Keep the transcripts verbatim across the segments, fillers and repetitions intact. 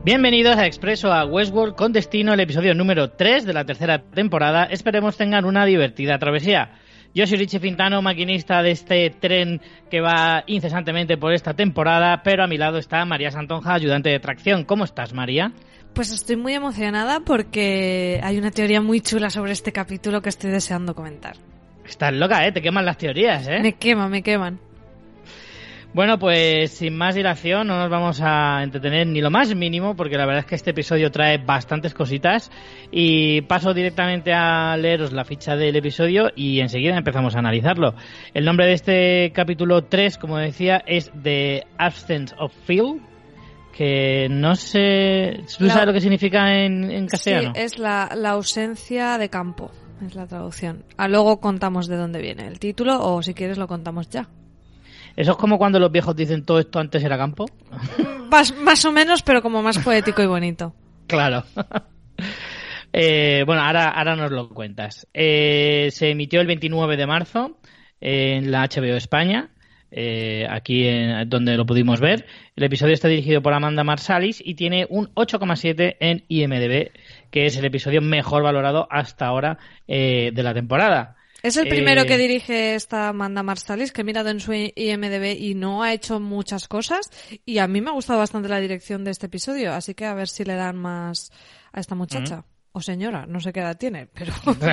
Bienvenidos a Expreso a Westworld con destino el episodio número tres de la tercera temporada. Esperemos tengan una divertida travesía. Yo soy Richie Fintano, maquinista de este tren que va incesantemente por esta temporada, pero a mi lado está María Santonja, ayudante de tracción. ¿Cómo estás, María? Pues estoy muy emocionada porque hay una teoría muy chula sobre este capítulo que estoy deseando comentar. Estás loca, ¿eh? Te queman las teorías, ¿eh? Me queman, me queman. Bueno, pues sin más dilación no nos vamos a entretener ni lo más mínimo porque la verdad es que este episodio trae bastantes cositas y paso directamente a leeros la ficha del episodio y enseguida empezamos a analizarlo. El nombre de este capítulo tres, como decía, es The Absence of Field, que no sé... ¿Tú la... sabes lo que significa en, en castellano? Sí, es la, la ausencia de campo, es la traducción. Ah, luego contamos de dónde viene el título o si quieres lo contamos ya. ¿Eso es como cuando los viejos dicen todo esto antes era campo? Más, más o menos, pero como más poético y bonito. Claro. eh, bueno, ahora, ahora nos lo cuentas. Eh, se emitió el veintinueve de marzo en la H B O España, eh, aquí en, donde lo pudimos ver. El episodio está dirigido por Amanda Marsalis y tiene un ocho coma siete en I M D B, que es el episodio mejor valorado hasta ahora eh, de la temporada. Es el primero eh... que dirige esta Amanda Marsalis, que he mirado en su I M D B y no ha hecho muchas cosas. Y a mí me ha gustado bastante la dirección de este episodio, así que a ver si le dan más a esta muchacha. Mm. O señora, no sé qué edad tiene, pero...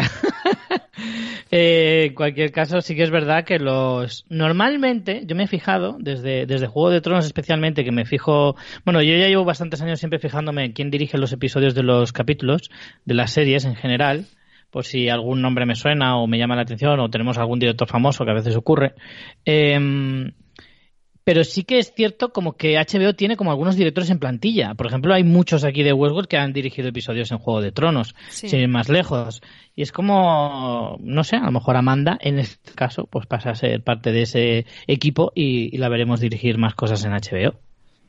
eh, en cualquier caso, sí que es verdad que los... Normalmente, yo me he fijado, desde, desde Juego de Tronos especialmente, que me fijo... Bueno, yo ya llevo bastantes años siempre fijándome en quién dirige los episodios de los capítulos, de las series en general, por si algún nombre me suena o me llama la atención o tenemos algún director famoso que a veces ocurre. Eh, pero sí que es cierto como que H B O tiene como algunos directores en plantilla. Por ejemplo, hay muchos aquí de Westworld que han dirigido episodios en Juego de Tronos, sí. Sin ir más lejos. Y es como, no sé, a lo mejor Amanda, en este caso, pues pasa a ser parte de ese equipo y, y la veremos dirigir más cosas en H B O.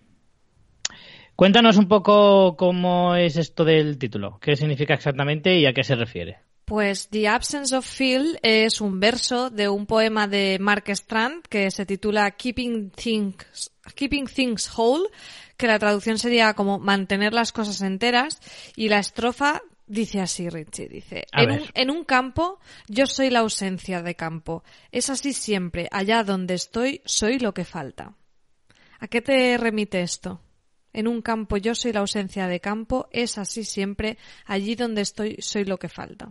Cuéntanos un poco cómo es esto del título, qué significa exactamente y a qué se refiere. Pues The Absence of Field es un verso de un poema de Mark Strand que se titula Keeping Things, Keeping Things Whole, que la traducción sería como mantener las cosas enteras, y la estrofa dice así, Richie, dice, en un, en un campo yo soy la ausencia de campo, es así siempre, allá donde estoy soy lo que falta. ¿A qué te remite esto? En un campo yo soy la ausencia de campo, es así siempre, allí donde estoy soy lo que falta.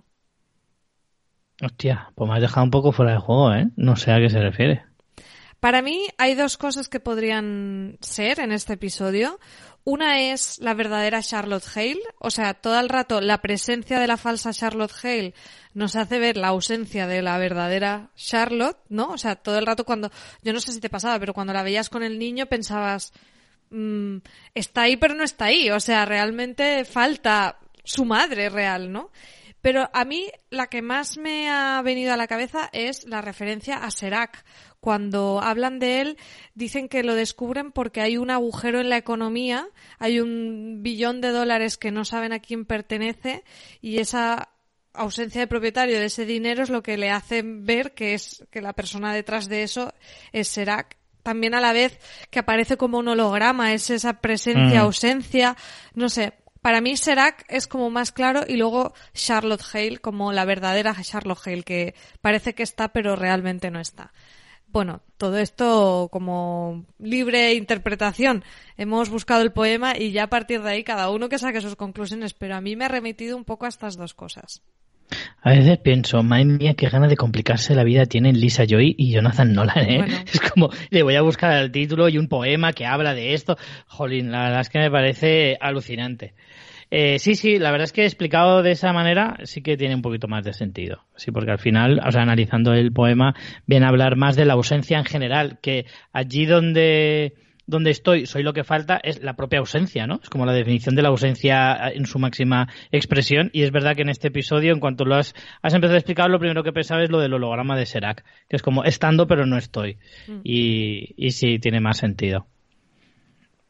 Hostia, pues me has dejado un poco fuera de juego, ¿eh? No sé a qué se refiere. Para mí hay dos cosas que podrían ser en este episodio. Una es la verdadera Charlotte Hale, o sea, todo el rato la presencia de la falsa Charlotte Hale nos hace ver la ausencia de la verdadera Charlotte, ¿no? O sea, todo el rato cuando, yo no sé si te pasaba, pero cuando la veías con el niño pensabas, mmm, está ahí pero no está ahí, o sea, realmente falta su madre real, ¿no? Pero a mí la que más me ha venido a la cabeza es la referencia a Serac. Cuando hablan de él, dicen que lo descubren porque hay un agujero en la economía, hay un billón de dólares que no saben a quién pertenece y esa ausencia de propietario de ese dinero es lo que le hace ver que es que la persona detrás de eso es Serac. También a la vez que aparece como un holograma, es esa presencia, mm. ausencia, no sé. Para mí Serac es como más claro y luego Charlotte Hale como la verdadera Charlotte Hale, que parece que está pero realmente no está. Bueno, todo esto como libre interpretación. Hemos buscado el poema y ya a partir de ahí cada uno que saque sus conclusiones, pero a mí me ha remitido un poco a estas dos cosas. A veces pienso, madre mía, qué ganas de complicarse la vida tienen Lisa Joy y Jonathan Nolan, ¿eh? Bueno. Es como, le voy a buscar el título y un poema que habla de esto. Jolín, la verdad es que me parece alucinante. Eh, sí, sí, la verdad es que explicado de esa manera sí que tiene un poquito más de sentido. Sí, porque al final, o sea, analizando el poema, viene a hablar más de la ausencia en general, que allí donde... donde estoy, soy lo que falta, es la propia ausencia, ¿no? Es como la definición de la ausencia en su máxima expresión, y es verdad que en este episodio, en cuanto lo has, has empezado a explicar, lo primero que pensaba es lo del holograma de Serac, que es como estando pero no estoy, mm. y, y sí, tiene más sentido.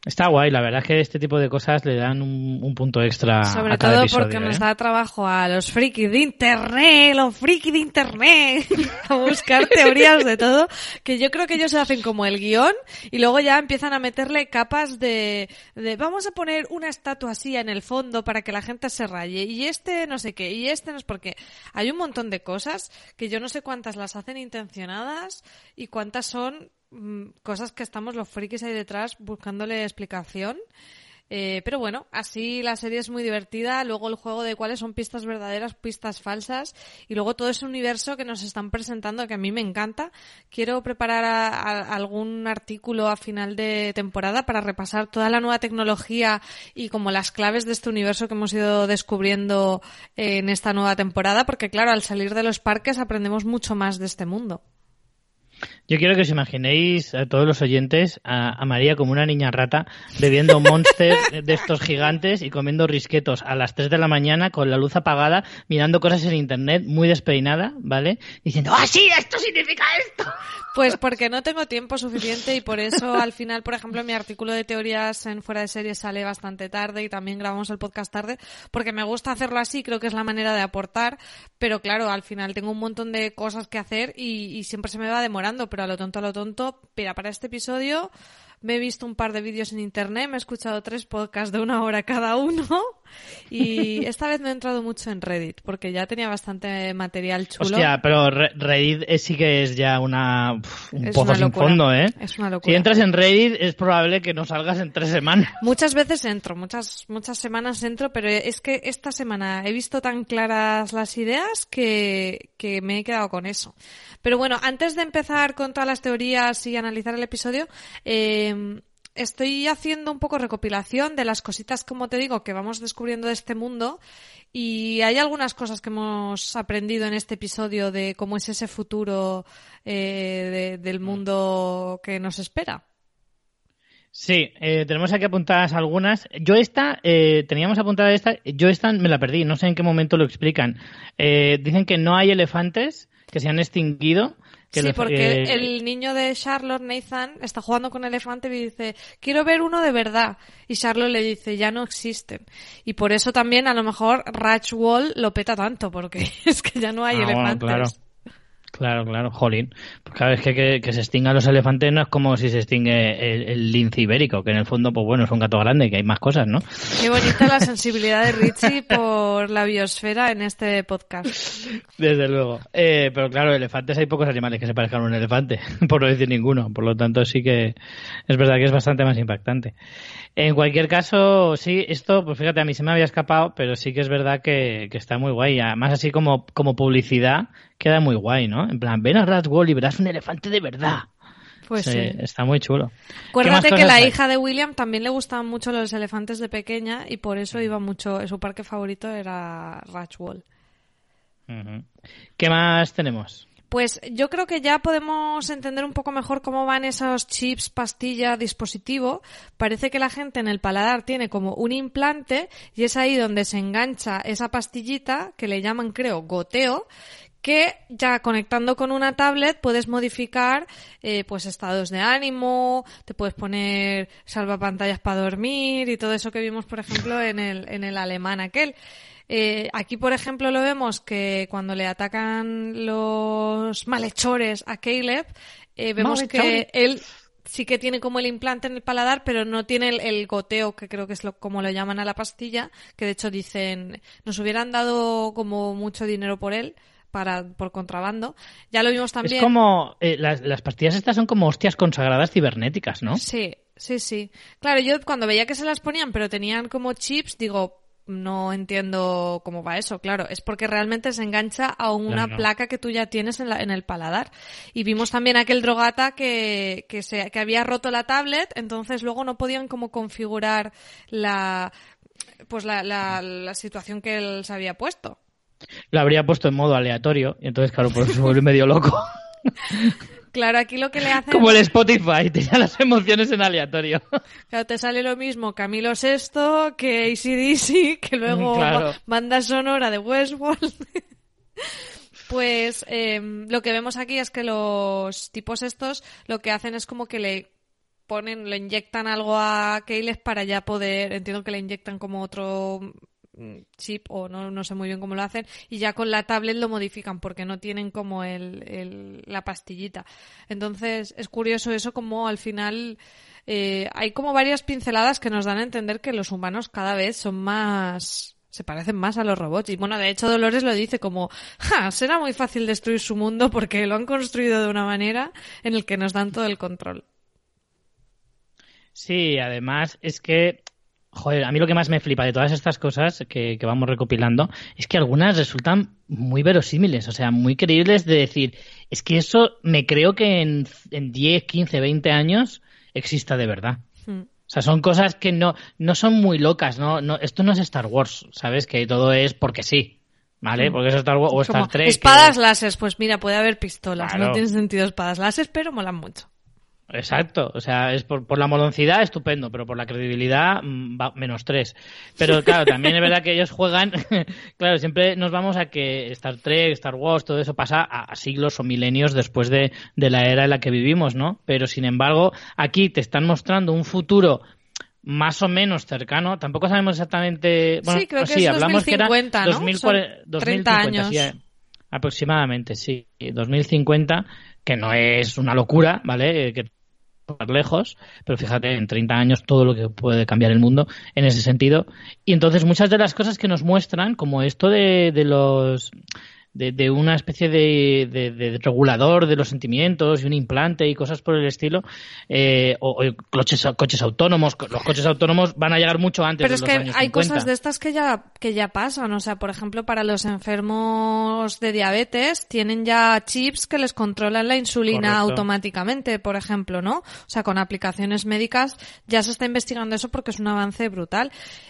Está guay, la verdad es que este tipo de cosas le dan un, un punto extra Sobre a cada todo episodio, porque ¿eh? nos da trabajo a los frikis de internet, los frikis de internet, a buscar teorías de todo, que yo creo que ellos hacen como el guión y luego ya empiezan a meterle capas de, de vamos a poner una estatua así en el fondo para que la gente se raye y este no sé qué, y este no es porque hay un montón de cosas que yo no sé cuántas las hacen intencionadas y cuántas son cosas que estamos los frikis ahí detrás buscándole explicación. Eh, pero bueno, así la serie es muy divertida. Luego el juego de cuáles son pistas verdaderas, pistas falsas. Y luego todo ese universo que nos están presentando que a mí me encanta. Quiero preparar a, a, algún artículo a final de temporada para repasar toda la nueva tecnología y como las claves de este universo que hemos ido descubriendo en esta nueva temporada. Porque claro, al salir de los parques aprendemos mucho más de este mundo. Yo quiero que os imaginéis a todos los oyentes a, a María como una niña rata bebiendo Monster de estos gigantes y comiendo risquetos a las tres de la mañana con la luz apagada, mirando cosas en internet muy despeinada, ¿vale? Diciendo, ¡ah, sí, esto significa esto! Pues porque no tengo tiempo suficiente y por eso al final, por ejemplo, mi artículo de teorías en Fuera de Series sale bastante tarde y también grabamos el podcast tarde porque me gusta hacerlo así, creo que es la manera de aportar, pero claro, al final tengo un montón de cosas que hacer y, y siempre se me va demorando, pero a lo tonto, a lo tonto, mira, para este episodio me he visto un par de vídeos en internet, me he escuchado tres podcasts de una hora cada uno y esta vez me he entrado mucho en Reddit porque ya tenía bastante material chulo. Hostia, pero Reddit sí que es ya una uf, un es pozo una sin locura. fondo, ¿eh? Es una locura. Si entras en Reddit es probable que no salgas en tres semanas. Muchas veces entro, muchas muchas semanas entro, pero es que esta semana he visto tan claras las ideas que, que me he quedado con eso. Pero bueno, antes de empezar con todas las teorías y analizar el episodio, eh, estoy haciendo un poco recopilación de las cositas, como te digo, que vamos descubriendo de este mundo y hay algunas cosas que hemos aprendido en este episodio de cómo es ese futuro eh, de, del mundo que nos espera. Sí, eh, tenemos aquí apuntadas algunas. Yo esta, eh, teníamos apuntada esta, yo esta me la perdí, no sé en qué momento lo explican. Eh, dicen que no hay elefantes, que se han extinguido. Que sí, elef- porque eh, el niño de Charlotte, Nathan, está jugando con elefante y dice, quiero ver uno de verdad. Y Charlotte le dice, ya no existen. Y por eso también a lo mejor Rachwall lo peta tanto, porque es que ya no hay ah, elefantes. Bueno, claro. Claro, claro, jolín. Pues cada vez que, que, que se extingan los elefantes no es como si se extingue el, el lince ibérico, que en el fondo, pues bueno, es un gato grande y que hay más cosas, ¿no? Qué bonita la sensibilidad de Richie por la biosfera en este podcast. Desde luego. Eh, pero claro, elefantes, hay pocos animales que se parezcan a un elefante, por no decir ninguno. Por lo tanto, sí que es verdad que es bastante más impactante. En cualquier caso, sí, esto, pues fíjate, a mí se me había escapado, pero sí que es verdad que, que está muy guay. Además, así como, como publicidad, queda muy guay, ¿no? En plan, ven a Rachwall y verás un elefante de verdad. Pues sí, sí. Está muy chulo. Acuérdate que la hay? hija de William también le gustaban mucho los elefantes de pequeña y por eso iba mucho, su parque favorito era Rachwall. Uh-huh. ¿Qué más tenemos? Pues yo creo que ya podemos entender un poco mejor cómo van esos chips, pastilla, dispositivo. Parece que la gente en el paladar tiene como un implante y es ahí donde se engancha esa pastillita que le llaman, creo, goteo, que ya conectando con una tablet puedes modificar eh, pues estados de ánimo, te puedes poner salvapantallas para dormir y todo eso que vimos, por ejemplo, en el, en el alemán aquel. Eh, aquí, por ejemplo, lo vemos que cuando le atacan los malhechores a Caleb, eh, vemos Malhechores. que él sí que tiene como el implante en el paladar, pero no tiene el, el goteo, que creo que es lo, como lo llaman a la pastilla, que de hecho dicen, nos hubieran dado como mucho dinero por él, para por contrabando. Ya lo vimos también. Es como, eh, las, las pastillas estas son como hostias consagradas cibernéticas, ¿no? Sí, sí, sí. Claro, yo cuando veía que se las ponían, pero tenían como chips, digo, no entiendo cómo va eso. Claro, es porque realmente se engancha a una Claro. placa que tú ya tienes en, la, en el paladar. Y vimos también aquel drogata que, que, se, que había roto la tablet, entonces luego no podían como configurar la, pues la, la, la situación que él se había puesto. Lo habría puesto en modo aleatorio y entonces, claro, por eso se vuelve medio loco. Claro, aquí lo que le hacen... Como el Spotify, tenía las emociones en aleatorio. Claro, te sale lo mismo Camilo Sesto que A C D C, que luego Claro. ba- banda sonora de Westworld. Pues eh, lo que vemos aquí es que los tipos estos lo que hacen es como que le ponen, le inyectan algo a Caleb para ya poder, entiendo que le inyectan como otro chip o no, no sé muy bien cómo lo hacen, y ya con la tablet lo modifican porque no tienen como el, el la pastillita. Entonces es curioso eso, como al final eh, hay como varias pinceladas que nos dan a entender que los humanos cada vez son más, se parecen más a los robots. Y bueno, de hecho Dolores lo dice como, ja, será muy fácil destruir su mundo porque lo han construido de una manera en el que nos dan todo el control. Sí, además es que, joder, a mí lo que más me flipa de todas estas cosas que, que vamos recopilando es que algunas resultan muy verosímiles, o sea, muy creíbles de decir, es que eso me creo que en, en diez, quince, veinte años exista de verdad. Hmm. O sea, son cosas que no, no son muy locas, ¿no? No, esto no es Star Wars, ¿sabes? Que todo es porque sí, ¿vale? Porque es Star Wars o Star Trek. Espadas que... láser, pues mira, puede haber pistolas, claro. No tiene sentido espadas láser, pero molan mucho. Exacto, o sea, es por, por la moloncidad estupendo, pero por la credibilidad va menos tres. Pero claro, también es verdad que ellos juegan, claro, siempre nos vamos a que Star Trek, Star Wars, todo eso pasa a, a siglos o milenios después de, de la era en la que vivimos, ¿no? Pero sin embargo, aquí te están mostrando un futuro más o menos cercano, tampoco sabemos exactamente, bueno, sí, creo que sí, es hablamos dos mil cincuenta, que era ¿no? dos mil cuarenta, dos mil cincuenta, treinta años. Sí, aproximadamente, sí, dos mil cincuenta, que no es una locura, ¿vale? Que más lejos, pero fíjate, en treinta años todo lo que puede cambiar el mundo en ese sentido. Y entonces muchas de las cosas que nos muestran, como esto de, de los de, de una especie de, de, de regulador de los sentimientos y un implante y cosas por el estilo, eh, o, o coches, coches autónomos, los coches autónomos van a llegar mucho antes pero de los es que años hay cincuenta. Cosas de estas que ya que ya pasan, o sea, por ejemplo, para los enfermos de diabetes tienen ya chips que les controlan la insulina Correcto. automáticamente, por ejemplo, ¿no? O sea, con aplicaciones médicas ya se está investigando eso porque es un avance brutal.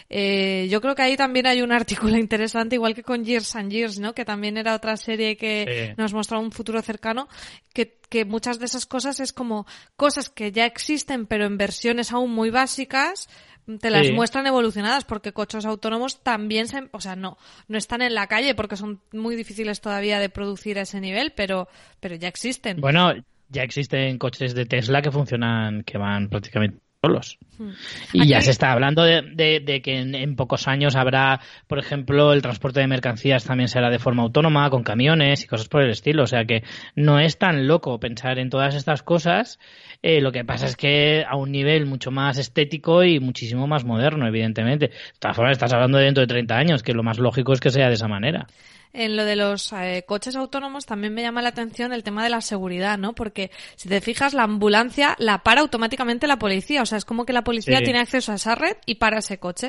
Eh, yo creo que ahí también hay un artículo interesante, igual que con Years and Years, ¿no? Que también era otra serie que sí. nos mostraba un futuro cercano, que, que muchas de esas cosas es como cosas que ya existen pero en versiones aún muy básicas, te las sí. muestran evolucionadas, porque coches autónomos también se, o sea, no, no están en la calle porque son muy difíciles todavía de producir a ese nivel, pero, pero ya existen. Bueno, ya existen coches de Tesla que funcionan, que van prácticamente solos. Hmm. Y Aquí... ya se está hablando de, de, de que en, en pocos años habrá, por ejemplo, el transporte de mercancías también será de forma autónoma, con camiones y cosas por el estilo. O sea que no es tan loco pensar en todas estas cosas. Eh, lo que pasa es que a un nivel mucho más estético y muchísimo más moderno, evidentemente. De todas formas, estás hablando de dentro de treinta años, que lo más lógico es que sea de esa manera. En lo de los eh, coches autónomos también me llama la atención el tema de la seguridad, ¿no? Porque si te fijas, la ambulancia la para automáticamente la policía. O sea, es como que la policía sí. tiene acceso a esa red y para ese coche.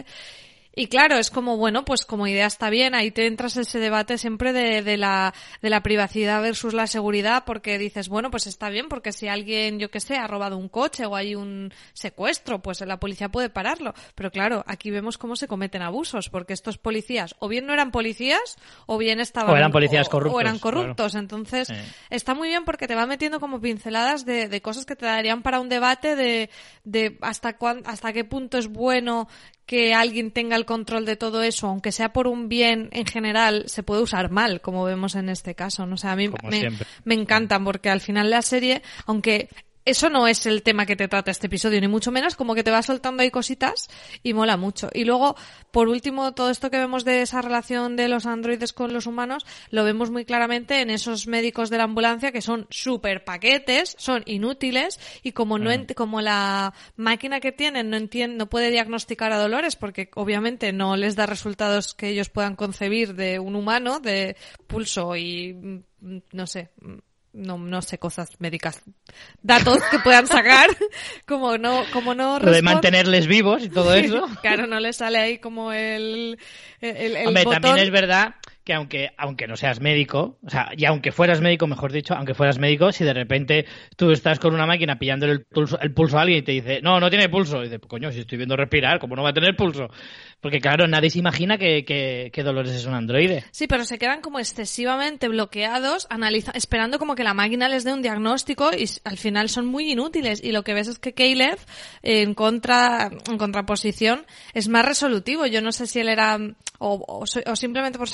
Y claro, es como, bueno, pues como idea está bien, ahí te entras ese debate siempre de, de la, de la privacidad versus la seguridad, porque dices, bueno, pues está bien, porque si alguien, yo qué sé, ha robado un coche o hay un secuestro, pues la policía puede pararlo. Pero claro, aquí vemos cómo se cometen abusos, porque estos policías o bien no eran policías, o bien estaban... O eran policías corruptos. O eran corruptos. Claro. Entonces, sí. está muy bien porque te va metiendo como pinceladas de, de cosas que te darían para un debate de, de hasta cuán, hasta qué punto es bueno que alguien tenga el control de todo eso, aunque sea por un bien en general, se puede usar mal, como vemos en este caso, ¿no? O sea, a mí me, me encantan, porque al final la serie, aunque eso no es el tema que te trata este episodio, ni mucho menos, como que te va soltando ahí cositas y mola mucho. Y luego, por último, todo esto que vemos de esa relación de los androides con los humanos, lo vemos muy claramente en esos médicos de la ambulancia que son súper paquetes, son inútiles, y como no ent- como la máquina que tienen no entiende, no puede diagnosticar a Dolores, porque obviamente no les da resultados que ellos puedan concebir de un humano, de pulso y no sé... no no sé, cosas médicas, datos que puedan sacar, como no como no lo de mantenerles vivos y todo eso. Claro, no les sale ahí como el el, el Hombre, botón. También es verdad que aunque aunque no seas médico, o sea, y aunque fueras médico, mejor dicho, aunque fueras médico, si de repente tú estás con una máquina pillándole el pulso, el pulso a alguien y te dice, no, no tiene pulso, y dice, coño, si estoy viendo respirar, ¿cómo no va a tener pulso? Porque claro, nadie se imagina que, que, que Dolores es un androide. Sí, pero se quedan como excesivamente bloqueados, analiza, esperando como que la máquina les dé un diagnóstico, y al final son muy inútiles. Y lo que ves es que Caleb, en contra, en contraposición, es más resolutivo. Yo no sé si él era, o, o, o simplemente por ser militar,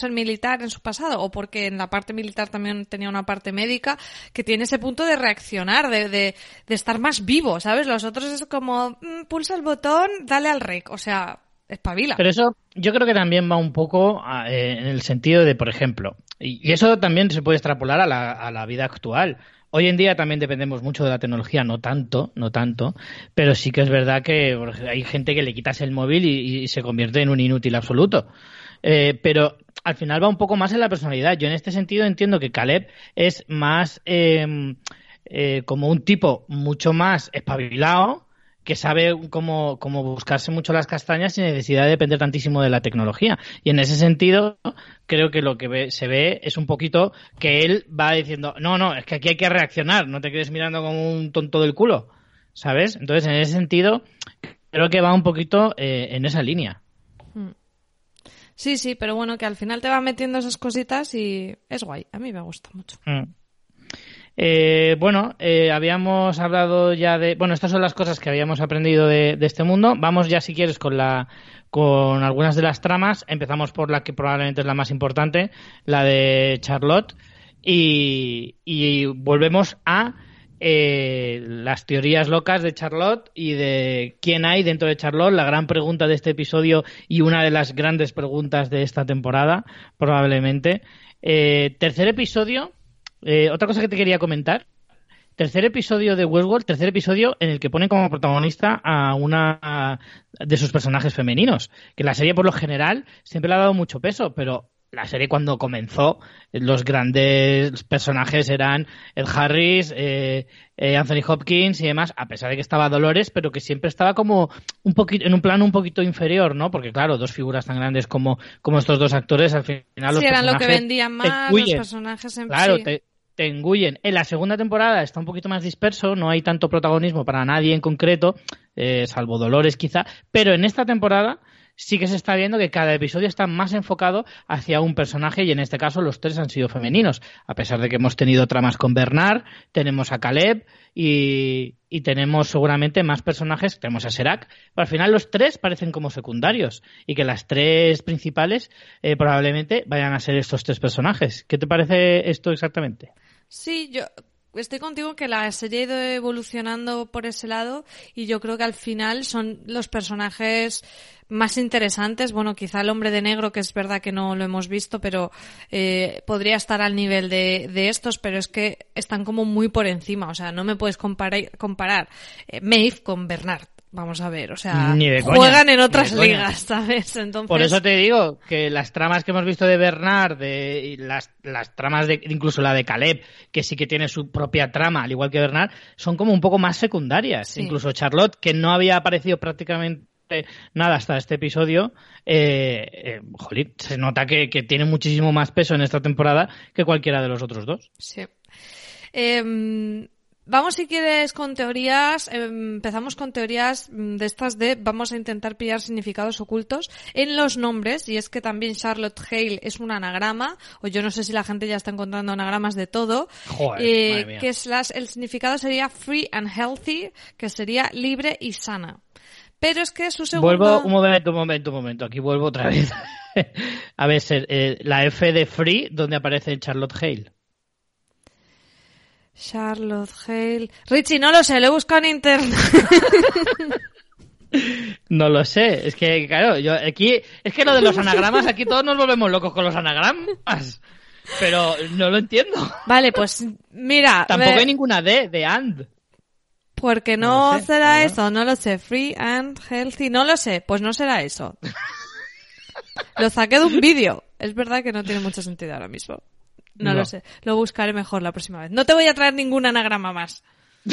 militar en su pasado, o porque en la parte militar también tenía una parte médica, que tiene ese punto de reaccionar, de, de, de estar más vivo, ¿sabes? Los otros es como, mmm, pulsa el botón, dale al rec, o sea, espabila. Pero eso yo creo que también va un poco a, eh, en el sentido de, por ejemplo, y, y eso también se puede extrapolar a la, a la vida actual. Hoy en día también dependemos mucho de la tecnología, no tanto, no tanto, pero sí que es verdad que hay gente que le quitas el móvil y, y se convierte en un inútil absoluto. Eh, pero al final va un poco más en la personalidad. Yo en este sentido entiendo que Caleb es más eh, eh, como un tipo mucho más espabilado, que sabe cómo, cómo buscarse mucho las castañas sin necesidad de depender tantísimo de la tecnología. Y en ese sentido, creo que lo que ve, se ve es un poquito que él va diciendo, no, no, es que aquí hay que reaccionar, no te quedes mirando como un tonto del culo, ¿sabes? Entonces, en ese sentido, creo que va un poquito eh, en esa línea. Sí, sí, pero bueno, que al final te va metiendo esas cositas y es guay. A mí me gusta mucho. Mm. Eh, bueno, eh, habíamos hablado ya de... Bueno, estas son las cosas que habíamos aprendido de, de este mundo. Vamos ya, si quieres, con la con algunas de las tramas. Empezamos por la que probablemente es la más importante, la de Charlotte. Y, y volvemos a eh, las teorías locas de Charlotte y de quién hay dentro de Charlotte. La gran pregunta de este episodio y una de las grandes preguntas de esta temporada, probablemente. Eh, tercer episodio... Eh, otra cosa que te quería comentar, tercer episodio de Westworld, tercer episodio en el que ponen como protagonista a una de sus personajes femeninos, que la serie por lo general siempre le ha dado mucho peso, pero la serie cuando comenzó, los grandes personajes eran Ed Harris, eh, eh, Anthony Hopkins y demás, a pesar de que estaba Dolores, pero que siempre estaba como un poquito en un plano un poquito inferior, ¿no? Porque claro, dos figuras tan grandes como, como estos dos actores, al final los sí, eran personajes lo que vendían más, los personajes en claro, sí. te, te engullen. En la segunda temporada está un poquito más disperso, no hay tanto protagonismo para nadie en concreto, eh, salvo Dolores quizá, pero en esta temporada sí que se está viendo que cada episodio está más enfocado hacia un personaje y en este caso los tres han sido femeninos, a pesar de que hemos tenido tramas con Bernard, tenemos a Caleb y, y tenemos seguramente más personajes, tenemos a Serac, pero al final los tres parecen como secundarios y que las tres principales eh, probablemente vayan a ser estos tres personajes. ¿Qué te parece esto exactamente? Sí, yo estoy contigo que la serie ha ido evolucionando por ese lado y yo creo que al final son los personajes más interesantes. Bueno, quizá el hombre de negro, que es verdad que no lo hemos visto, pero eh, podría estar al nivel de, de estos, pero es que están como muy por encima. O sea, no me puedes comparar, comparar eh, Maeve con Bernard. Vamos a ver, o sea, juegan en otras ligas, ¿sabes? Entonces... Por eso te digo que las tramas que hemos visto de Bernard, de y las, las tramas de, incluso la de Caleb, que sí que tiene su propia trama, al igual que Bernard, son como un poco más secundarias. Sí. Incluso Charlotte, que no había aparecido prácticamente nada hasta este episodio, eh, eh, jolín, se nota que, que tiene muchísimo más peso en esta temporada que cualquiera de los otros dos. Sí. Eh... Vamos, si quieres, con teorías. Eh, empezamos con teorías de estas de vamos a intentar pillar significados ocultos en los nombres, y es que también Charlotte Hale es un anagrama, o yo no sé si la gente ya está encontrando anagramas de todo. Joder, eh, madre mía. Que es las, el significado sería free and healthy, que sería libre y sana. Pero es que su segundo... Vuelvo, un momento, un momento, un momento, aquí vuelvo otra vez. A ver, eh, la F de free, ¿dónde aparece Charlotte Hale? Charlotte Hale... Richie, no lo sé, lo he buscado en internet. No lo sé, es que, claro, yo aquí... Es que lo de los anagramas, aquí todos nos volvemos locos con los anagramas. Pero no lo entiendo. Vale, pues mira... Tampoco me... hay ninguna D, de and. Porque no, no sé, será ¿no? eso, no lo sé. Free and healthy, no lo sé, pues no será eso. Lo saqué de un vídeo. Es verdad que no tiene mucho sentido ahora mismo. No, no lo sé. Lo buscaré mejor la próxima vez. No te voy a traer ningún anagrama más.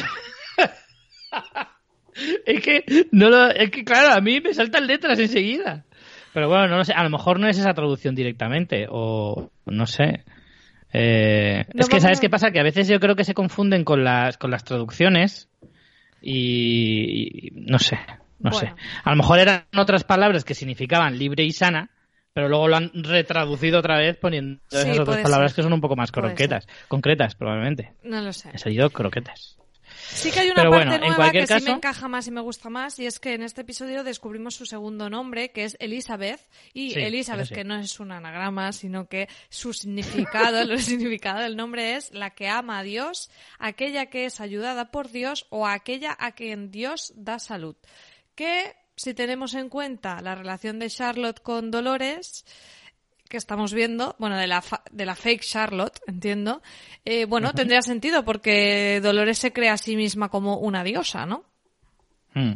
Es que, no lo, es que, claro, a mí me saltan letras enseguida. Pero bueno, no lo sé. A lo mejor no es esa traducción directamente. O no sé. Eh, no, es que, vamos... ¿sabes qué pasa? Que a veces yo creo que se confunden con las, con las traducciones. Y, y no sé. No bueno. sé. A lo mejor eran otras palabras que significaban libre y sana. Pero luego lo han retraducido otra vez poniendo sí, esas otras palabras ser. que son un poco más croquetas, concretas, probablemente. No lo sé. He salido croquetas. Sí que hay una Pero parte bueno, en nueva cualquier que caso... sí me encaja más y me gusta más, y es que en este episodio descubrimos su segundo nombre, que es Elizabeth, y Sí, Elizabeth, sí. que no es un anagrama, sino que su significado, el significado del nombre es la que ama a Dios, aquella que es ayudada por Dios o aquella a quien Dios da salud. Que, si tenemos en cuenta la relación de Charlotte con Dolores, que estamos viendo, bueno, de la fa- de la fake Charlotte, entiendo, eh, bueno, Uh-huh. tendría sentido porque Dolores se cree a sí misma como una diosa, ¿no? Hmm.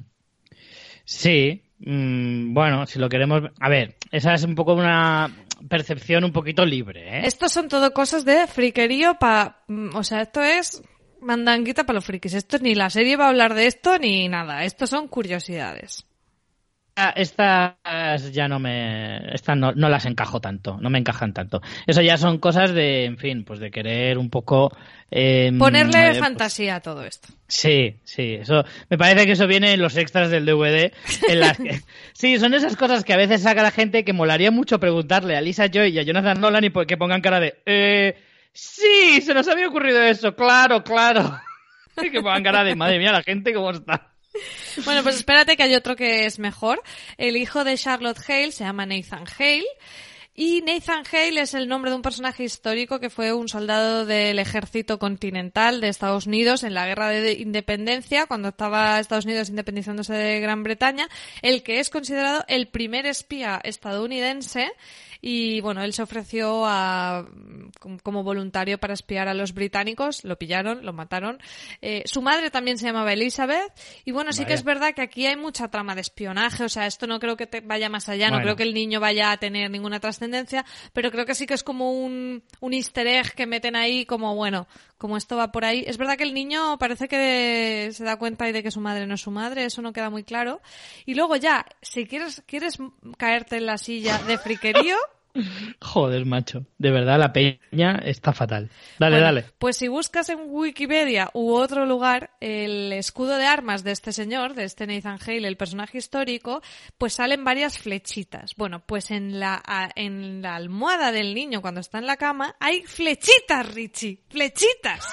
Sí, mm, bueno, si lo queremos... A ver, esa es un poco una percepción un poquito libre, ¿eh? Estos son todo cosas de friquerío para... O sea, esto es mandanguita para los frikis. Esto ni la serie va a hablar de esto ni nada. Esto son curiosidades. Ah, Estas ya no me... Estas no, no las encajo tanto, no me encajan tanto. Eso ya son cosas de, en fin, pues de querer un poco... Eh, Ponerle eh, pues, fantasía a todo esto. sí, sí, eso me parece que eso viene en los extras del D V D. En las que, sí, son esas cosas que a veces saca la gente que molaría mucho preguntarle a Lisa Joy y a Jonathan Nolan y po- que pongan cara de... Eh, sí, se nos había ocurrido eso, claro, claro. Y que pongan cara de, madre mía, la gente cómo está. Bueno, pues espérate que hay otro que es mejor. El hijo de Charlotte Hale se llama Nathan Hale. Y Nathan Hale es el nombre de un personaje histórico que fue un soldado del ejército continental de Estados Unidos en la guerra de independencia, cuando estaba Estados Unidos independizándose de Gran Bretaña, el que es considerado el primer espía estadounidense. Y bueno, él se ofreció a, como voluntario para espiar a los británicos, lo pillaron, lo mataron. Eh, su madre también se llamaba Elizabeth. Y bueno, sí Vaya. que es verdad que aquí hay mucha trama de espionaje, o sea, esto no creo que te vaya más allá, no Bueno. creo que el niño vaya a tener ninguna trascendencia, pero creo que sí que es como un, un easter egg que meten ahí como, bueno, como esto va por ahí. Es verdad que el niño parece que se da cuenta de que su madre no es su madre, eso no queda muy claro. Y luego ya, si quieres, quieres caerte en la silla de friquerío... Joder, macho. De verdad, la peña está fatal. Dale, Bueno, dale. pues si buscas en Wikipedia u otro lugar el escudo de armas de este señor, de este Nathan Hale, el personaje histórico, pues salen varias flechitas. Bueno, pues en la, a- en la almohada del niño cuando está en la cama hay flechitas, Richie. ¡Flechitas!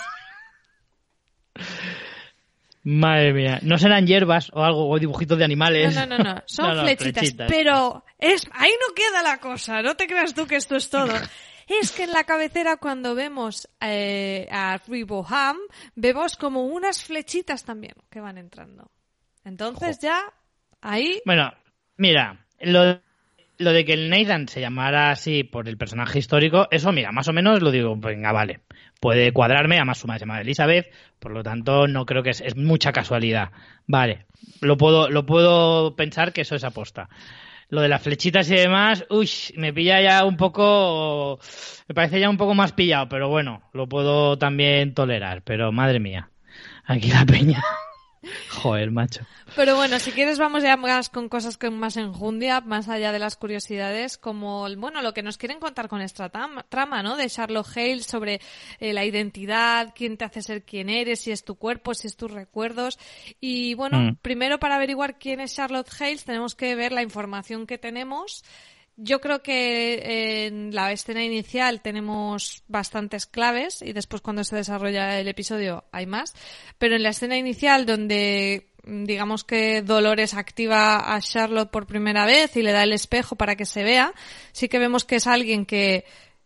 Madre mía. ¿No serán hierbas o algo, o dibujitos de animales? No, no, no, no. Son No, no, flechitas, flechitas. Pero es ahí no queda la cosa. No te creas tú que esto es todo. Es que en la cabecera cuando vemos eh, a Riboham, vemos como unas flechitas también que van entrando. Entonces Jo. ya ahí... Bueno, mira, lo, lo de que el Nathan se llamara así por el personaje histórico, eso, mira, más o menos lo digo, venga, vale. Puede cuadrarme, además su madre se llama Elizabeth, por lo tanto no creo que es, es mucha casualidad. Vale, lo puedo, lo puedo pensar que eso es aposta. Lo de las flechitas y demás, uy, me pilla ya un poco, me parece ya un poco más pillado, pero bueno, lo puedo también tolerar, pero madre mía, aquí la peña. Joder, macho. Pero bueno, si quieres vamos ya más con cosas con más enjundia, más allá de las curiosidades, como bueno, lo que nos quieren contar con esta tam- trama, ¿no? De Charlotte Hale sobre eh, la identidad, quién te hace ser quién eres, si es tu cuerpo, si es tus recuerdos. Y bueno, Mm. primero para averiguar quién es Charlotte Hale tenemos que ver la información que tenemos. Yo creo que en la escena inicial tenemos bastantes claves y después cuando se desarrolla el episodio hay más. Pero en la escena inicial donde digamos que Dolores activa a Charlotte por primera vez y le da el espejo para que se vea, sí que vemos que es alguien que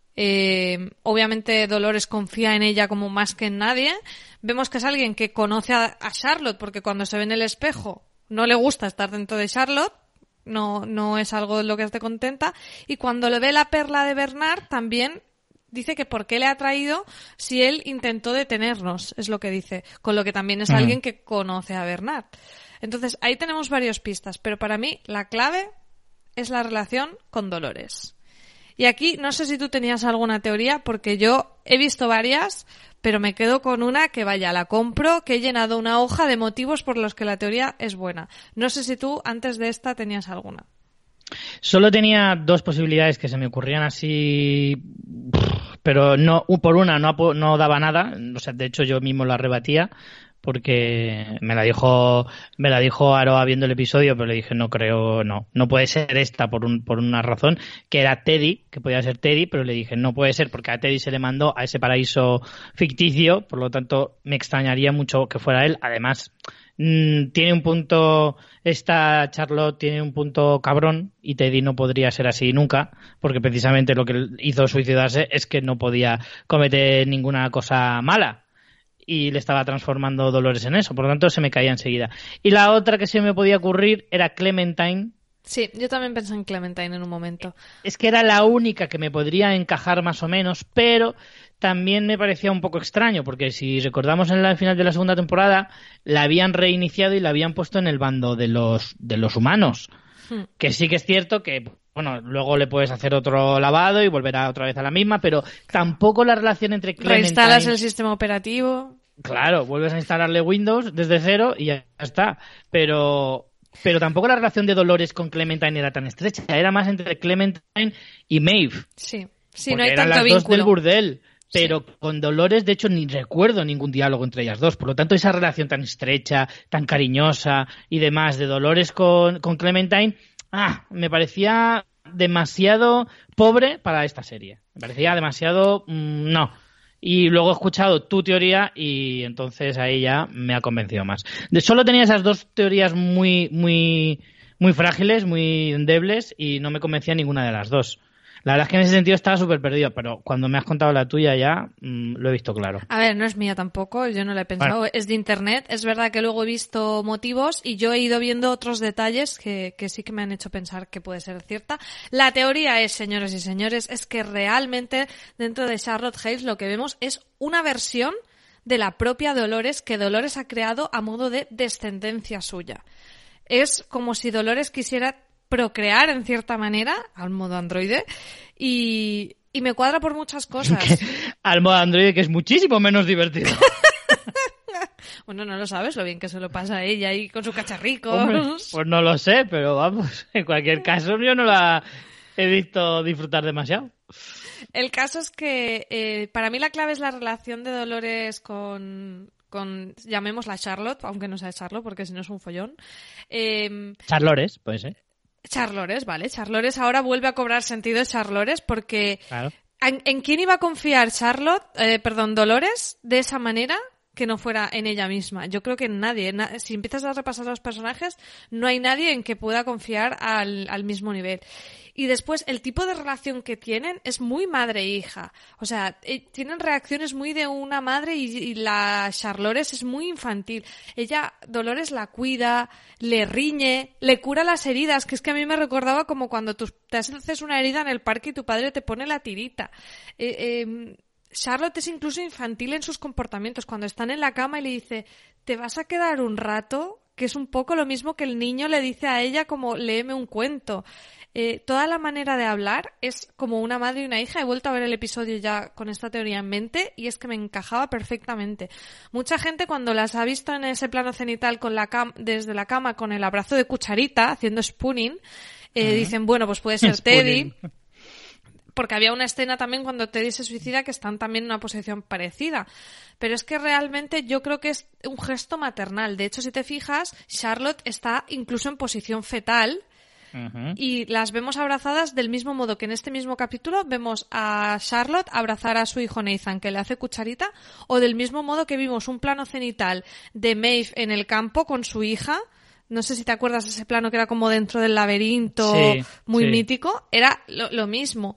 eh, obviamente Dolores confía en ella como más que en nadie. Vemos que es alguien que conoce a, a Charlotte porque cuando se ve en el espejo no le gusta estar dentro de Charlotte. No, no es algo en lo que esté contenta. Y cuando le ve la perla de Bernard, también dice que por qué le ha traído si él intentó detenernos, es lo que dice. Con lo que también es Ujú. alguien que conoce a Bernard. Entonces, ahí tenemos varias pistas. Pero para mí, la clave es la relación con Dolores. Y aquí, no sé si tú tenías alguna teoría, porque yo he visto varias, pero me quedo con una que vaya, la compro, que he llenado una hoja de motivos por los que la teoría es buena. No sé si tú antes de esta tenías alguna. Solo tenía dos posibilidades que se me ocurrían así, pero no por una no, apo- no daba nada. O sea, de hecho yo mismo la rebatía porque me la dijo me la dijo Aroa viendo el episodio, pero le dije no creo, no, no puede ser esta por un por una razón, que era Teddy, que podía ser Teddy, pero le dije no puede ser porque a Teddy se le mandó a ese paraíso ficticio, por lo tanto me extrañaría mucho que fuera él. Además, mmm, tiene un punto, esta Charlotte tiene un punto cabrón y Teddy no podría ser así nunca, porque precisamente lo que hizo suicidarse es que no podía cometer ninguna cosa mala. Y le estaba transformando Dolores en eso, por lo tanto se me caía enseguida. Y la otra que se me podía ocurrir era Clementine. Sí, yo también pensé en Clementine en un momento. Es que era la única que me podría encajar más o menos, pero también me parecía un poco extraño, porque si recordamos en el final de la segunda temporada, la habían reiniciado y la habían puesto en el bando de los, de los humanos. Hmm. Que sí que es cierto que, bueno, luego le puedes hacer otro lavado y volverá otra vez a la misma, pero tampoco la relación entre Clementine... Reinstalas el sistema operativo. Claro, vuelves a instalarle Windows desde cero y ya está. Pero, pero tampoco la relación de Dolores con Clementine era tan estrecha. Era más entre Clementine y Maeve. Sí, sí, no hay eran tanto las vínculo. Dos del burdel. Pero sí. Con Dolores, de hecho, ni recuerdo ningún diálogo entre ellas dos. Por lo tanto, esa relación tan estrecha, tan cariñosa y demás de Dolores con, con Clementine, ah, me parecía demasiado pobre para esta serie. Me parecía demasiado... Mmm, no. Y luego he escuchado tu teoría y entonces ahí ya me ha convencido más. De, solo tenía esas dos teorías muy, muy, muy frágiles, muy endebles y no me convencía ninguna de las dos. La verdad es que en ese sentido estaba súper perdido, pero cuando me has contado la tuya ya mmm, lo he visto claro. A ver, no es mía tampoco, yo no la he pensado, bueno. Es de internet. Es verdad que luego he visto motivos y yo he ido viendo otros detalles que, que sí que me han hecho pensar que puede ser cierta. La teoría es, señores y señores, es que realmente dentro de Charlotte Hales lo que vemos es una versión de la propia Dolores que Dolores ha creado a modo de descendencia suya. Es como si Dolores quisiera procrear en cierta manera al modo androide y, y me cuadra por muchas cosas. Al modo androide que es muchísimo menos divertido. Bueno, no lo sabes lo bien que se lo pasa a ella ahí con su cacharrico. Hombre, pues no lo sé, pero vamos, en cualquier caso yo no la he visto disfrutar demasiado. El caso es que eh, para mí la clave es la relación de Dolores con... con, llamémosla Charlotte, aunque no sea Charlotte porque si no es un follón. Eh, Charlores, puede ser. Charlores, vale. Charlores ahora vuelve a cobrar sentido Charlores porque claro. ¿en, ¿en quién iba a confiar Charlotte, eh, perdón, Dolores de esa manera que no fuera en ella misma? Yo creo que en nadie. Na- si empiezas a repasar los personajes, no hay nadie en que pueda confiar al, al mismo nivel. Y después, el tipo de relación que tienen es muy madre-hija. O sea, eh, tienen reacciones muy de una madre y, y la Charlores es muy infantil. Ella, Dolores la cuida, le riñe, le cura las heridas, que es que a mí me recordaba como cuando tú te haces una herida en el parque y tu padre te pone la tirita. Eh, eh, Charlotte es incluso infantil en sus comportamientos. Cuando están en la cama y le dice, ¿te vas a quedar un rato? Que es un poco lo mismo que el niño le dice a ella como, léeme un cuento. Eh, toda la manera de hablar es como una madre y una hija. He vuelto a ver el episodio ya con esta teoría en mente y es que me encajaba perfectamente. Mucha gente cuando las ha visto en ese plano cenital con la cam- desde la cama con el abrazo de cucharita, haciendo spooning, eh, uh-huh. dicen, bueno, pues puede ser Teddy. Porque había una escena también cuando Teddy se suicida que están también en una posición parecida. Pero es que realmente yo creo que es un gesto maternal. De hecho, si te fijas, Charlotte está incluso en posición fetal. Uh-huh. Y las vemos abrazadas del mismo modo que en este mismo capítulo vemos a Charlotte abrazar a su hijo Nathan, que le hace cucharita, o del mismo modo que vimos un plano cenital de Maeve en el campo con su hija. No sé si te acuerdas de ese plano que era como dentro del laberinto, sí, muy sí. mítico. Era lo, lo mismo.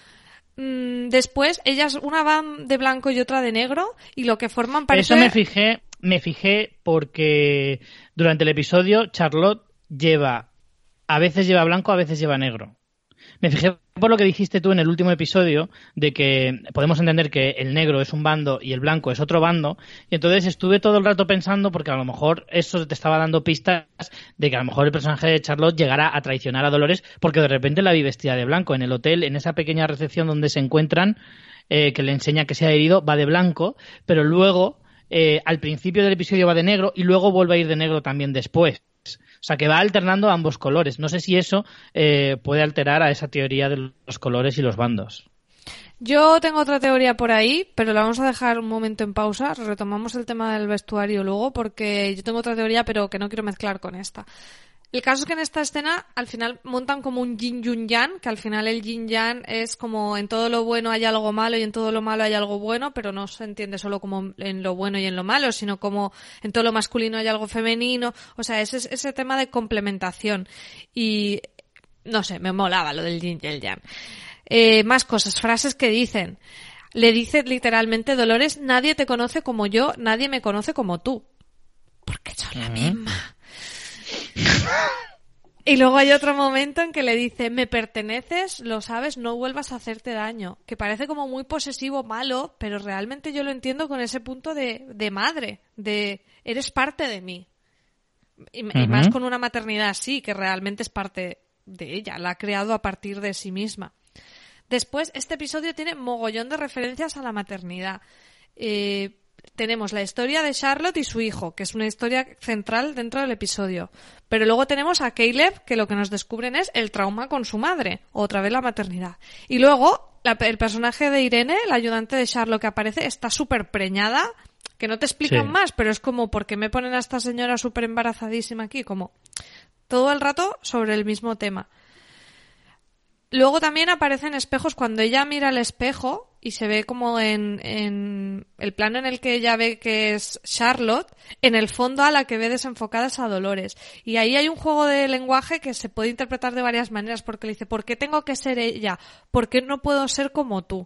Mm, después, ellas, una van de blanco y otra de negro, y lo que forman parece... Eso me fijé, me fijé porque durante el episodio Charlotte lleva... A veces lleva blanco, a veces lleva negro. Me fijé por lo que dijiste tú en el último episodio, de que podemos entender que el negro es un bando y el blanco es otro bando, y entonces estuve todo el rato pensando, porque a lo mejor eso te estaba dando pistas de que a lo mejor el personaje de Charlotte llegara a traicionar a Dolores, porque de repente la vi vestida de blanco en el hotel, en esa pequeña recepción donde se encuentran, eh, que le enseña que se ha herido, va de blanco, pero luego, eh, al principio del episodio va de negro, y luego vuelve a ir de negro también después. O sea, que va alternando ambos colores. No sé si eso eh, puede alterar a esa teoría de los colores y los bandos. Yo tengo otra teoría por ahí, pero la vamos a dejar un momento en pausa. Retomamos el tema del vestuario luego, porque yo tengo otra teoría, pero que no quiero mezclar con esta. El caso es que en esta escena al final montan como un yin y un yang, que al final el yin yang es como en todo lo bueno hay algo malo y en todo lo malo hay algo bueno, pero no se entiende solo como en lo bueno y en lo malo, sino como en todo lo masculino hay algo femenino. O sea, ese, ese tema de complementación. Y no sé, me molaba lo del yin y el yang. Eh, más cosas, frases que dicen. Le dice literalmente Dolores, nadie te conoce como yo, nadie me conoce como tú. Porque son la misma. Y luego hay otro momento en que le dice, me perteneces, lo sabes, no vuelvas a hacerte daño. Que parece como muy posesivo, malo, pero realmente yo lo entiendo con ese punto de, de madre, de eres parte de mí. Y, uh-huh. y más con una maternidad así, que realmente es parte de ella, la ha creado a partir de sí misma. Después, este episodio tiene mogollón de referencias a la maternidad. Eh, tenemos la historia de Charlotte y su hijo, que es una historia central dentro del episodio. Pero luego tenemos a Caleb, que lo que nos descubren es el trauma con su madre, otra vez la maternidad. Y luego, la, el personaje de Irene, la ayudante de Charlotte que aparece, está súper preñada, que no te explican sí. más, pero es como, ¿por qué me ponen a esta señora súper embarazadísima aquí? Como todo el rato sobre el mismo tema. Luego también aparecen espejos cuando ella mira al espejo y se ve como en, en el plano en el que ella ve que es Charlotte, en el fondo a la que ve desenfocada es a Dolores. Y ahí hay un juego de lenguaje que se puede interpretar de varias maneras, porque le dice, ¿por qué tengo que ser ella? ¿Por qué no puedo ser como tú?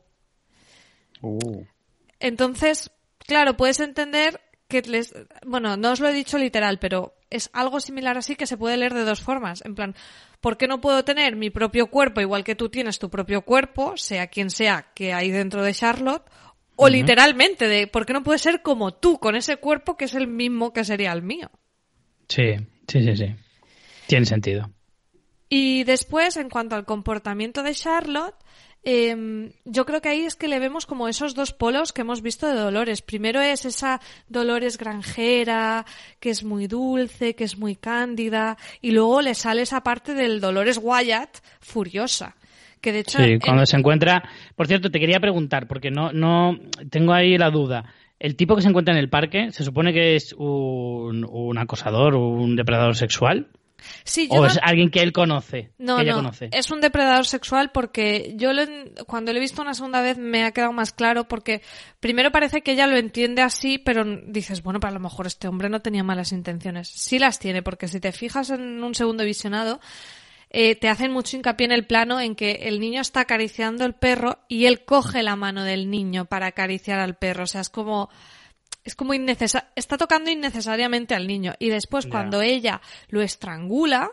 Uh. Entonces, claro, puedes entender que les... Bueno, no os lo he dicho literal, pero es algo similar así que se puede leer de dos formas. En plan, ¿por qué no puedo tener mi propio cuerpo igual que tú tienes tu propio cuerpo, sea quien sea que hay dentro de Charlotte? O uh-huh. literalmente, de ¿por qué no puedes ser como tú, con ese cuerpo que es el mismo que sería el mío? Sí, sí, sí, sí. Tiene sentido. Y después, en cuanto al comportamiento de Charlotte, eh, yo creo que ahí es que le vemos como esos dos polos que hemos visto de Dolores. Primero es esa Dolores granjera, que es muy dulce, que es muy cándida, y luego le sale esa parte del Dolores Wyatt furiosa. Que de hecho, sí, cuando en... se encuentra... Por cierto, te quería preguntar, porque no, no tengo ahí la duda. ¿El tipo que se encuentra en el parque se supone que es un, un acosador, un depredador sexual? Sí, yo ¿O no... es alguien que él conoce? No, que ella no, conoce? Es un depredador sexual porque yo lo, cuando lo he visto una segunda vez me ha quedado más claro porque primero parece que ella lo entiende así, pero dices, bueno, pero a lo mejor este hombre no tenía malas intenciones. Sí las tiene, porque si te fijas en un segundo visionado, eh, te hacen mucho hincapié en el plano en que el niño está acariciando el perro y él coge la mano del niño para acariciar al perro. O sea, es como... Es como innecesario, está tocando innecesariamente al niño. Y después, yeah. cuando ella lo estrangula,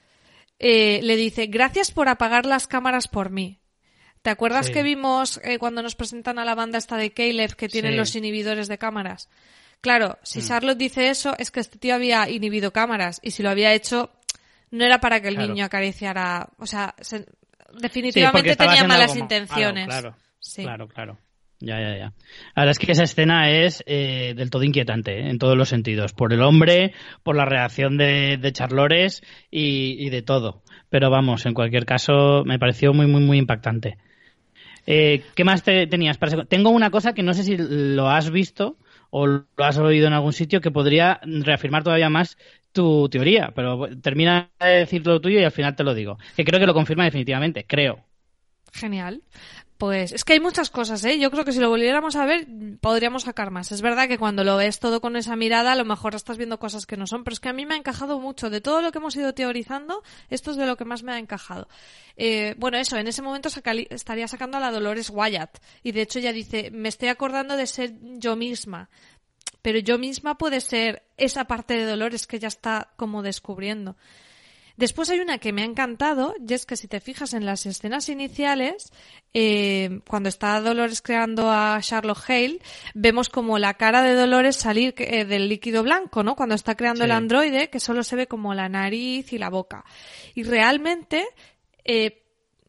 eh, le dice, gracias por apagar las cámaras por mí. ¿Te acuerdas sí. que vimos eh, cuando nos presentan a la banda esta de Caleb que tienen sí. los inhibidores de cámaras? Claro, si mm. Charlotte dice eso, es que este tío había inhibido cámaras. Y si lo había hecho, no era para que el claro. niño acariciara... O sea, se, definitivamente sí, tenía malas como... intenciones. Claro, claro, sí. claro, claro. Ya, ya, ya. La verdad es que esa escena es eh, del todo inquietante, ¿eh? En todos los sentidos. Por el hombre, por la reacción de, de Charlores y, y de todo. Pero vamos, en cualquier caso, me pareció muy, muy, muy impactante. Eh, ¿Qué más te, tenías? Para... Tengo una cosa que no sé si lo has visto o lo has oído en algún sitio que podría reafirmar todavía más tu teoría. Pero termina de decir lo tuyo y al final te lo digo. Que creo que lo confirma definitivamente, creo. Genial. Pues es que hay muchas cosas, ¿eh? Yo creo que si lo volviéramos a ver podríamos sacar más. Es verdad que cuando lo ves todo con esa mirada a lo mejor estás viendo cosas que no son, pero es que a mí me ha encajado mucho. De todo lo que hemos ido teorizando, esto es de lo que más me ha encajado. Eh, bueno, eso, en ese momento saca- estaría sacando a la Dolores Wyatt y de hecho ella dice, me estoy acordando de ser yo misma. Pero yo misma puede ser esa parte de Dolores que ella está como descubriendo. Después hay una que me ha encantado, y es que si te fijas en las escenas iniciales, eh, cuando está Dolores creando a Charlotte Hale, vemos como la cara de Dolores salir eh, del líquido blanco, ¿no? Cuando está creando sí. el androide, que solo se ve como la nariz y la boca. Y realmente, eh,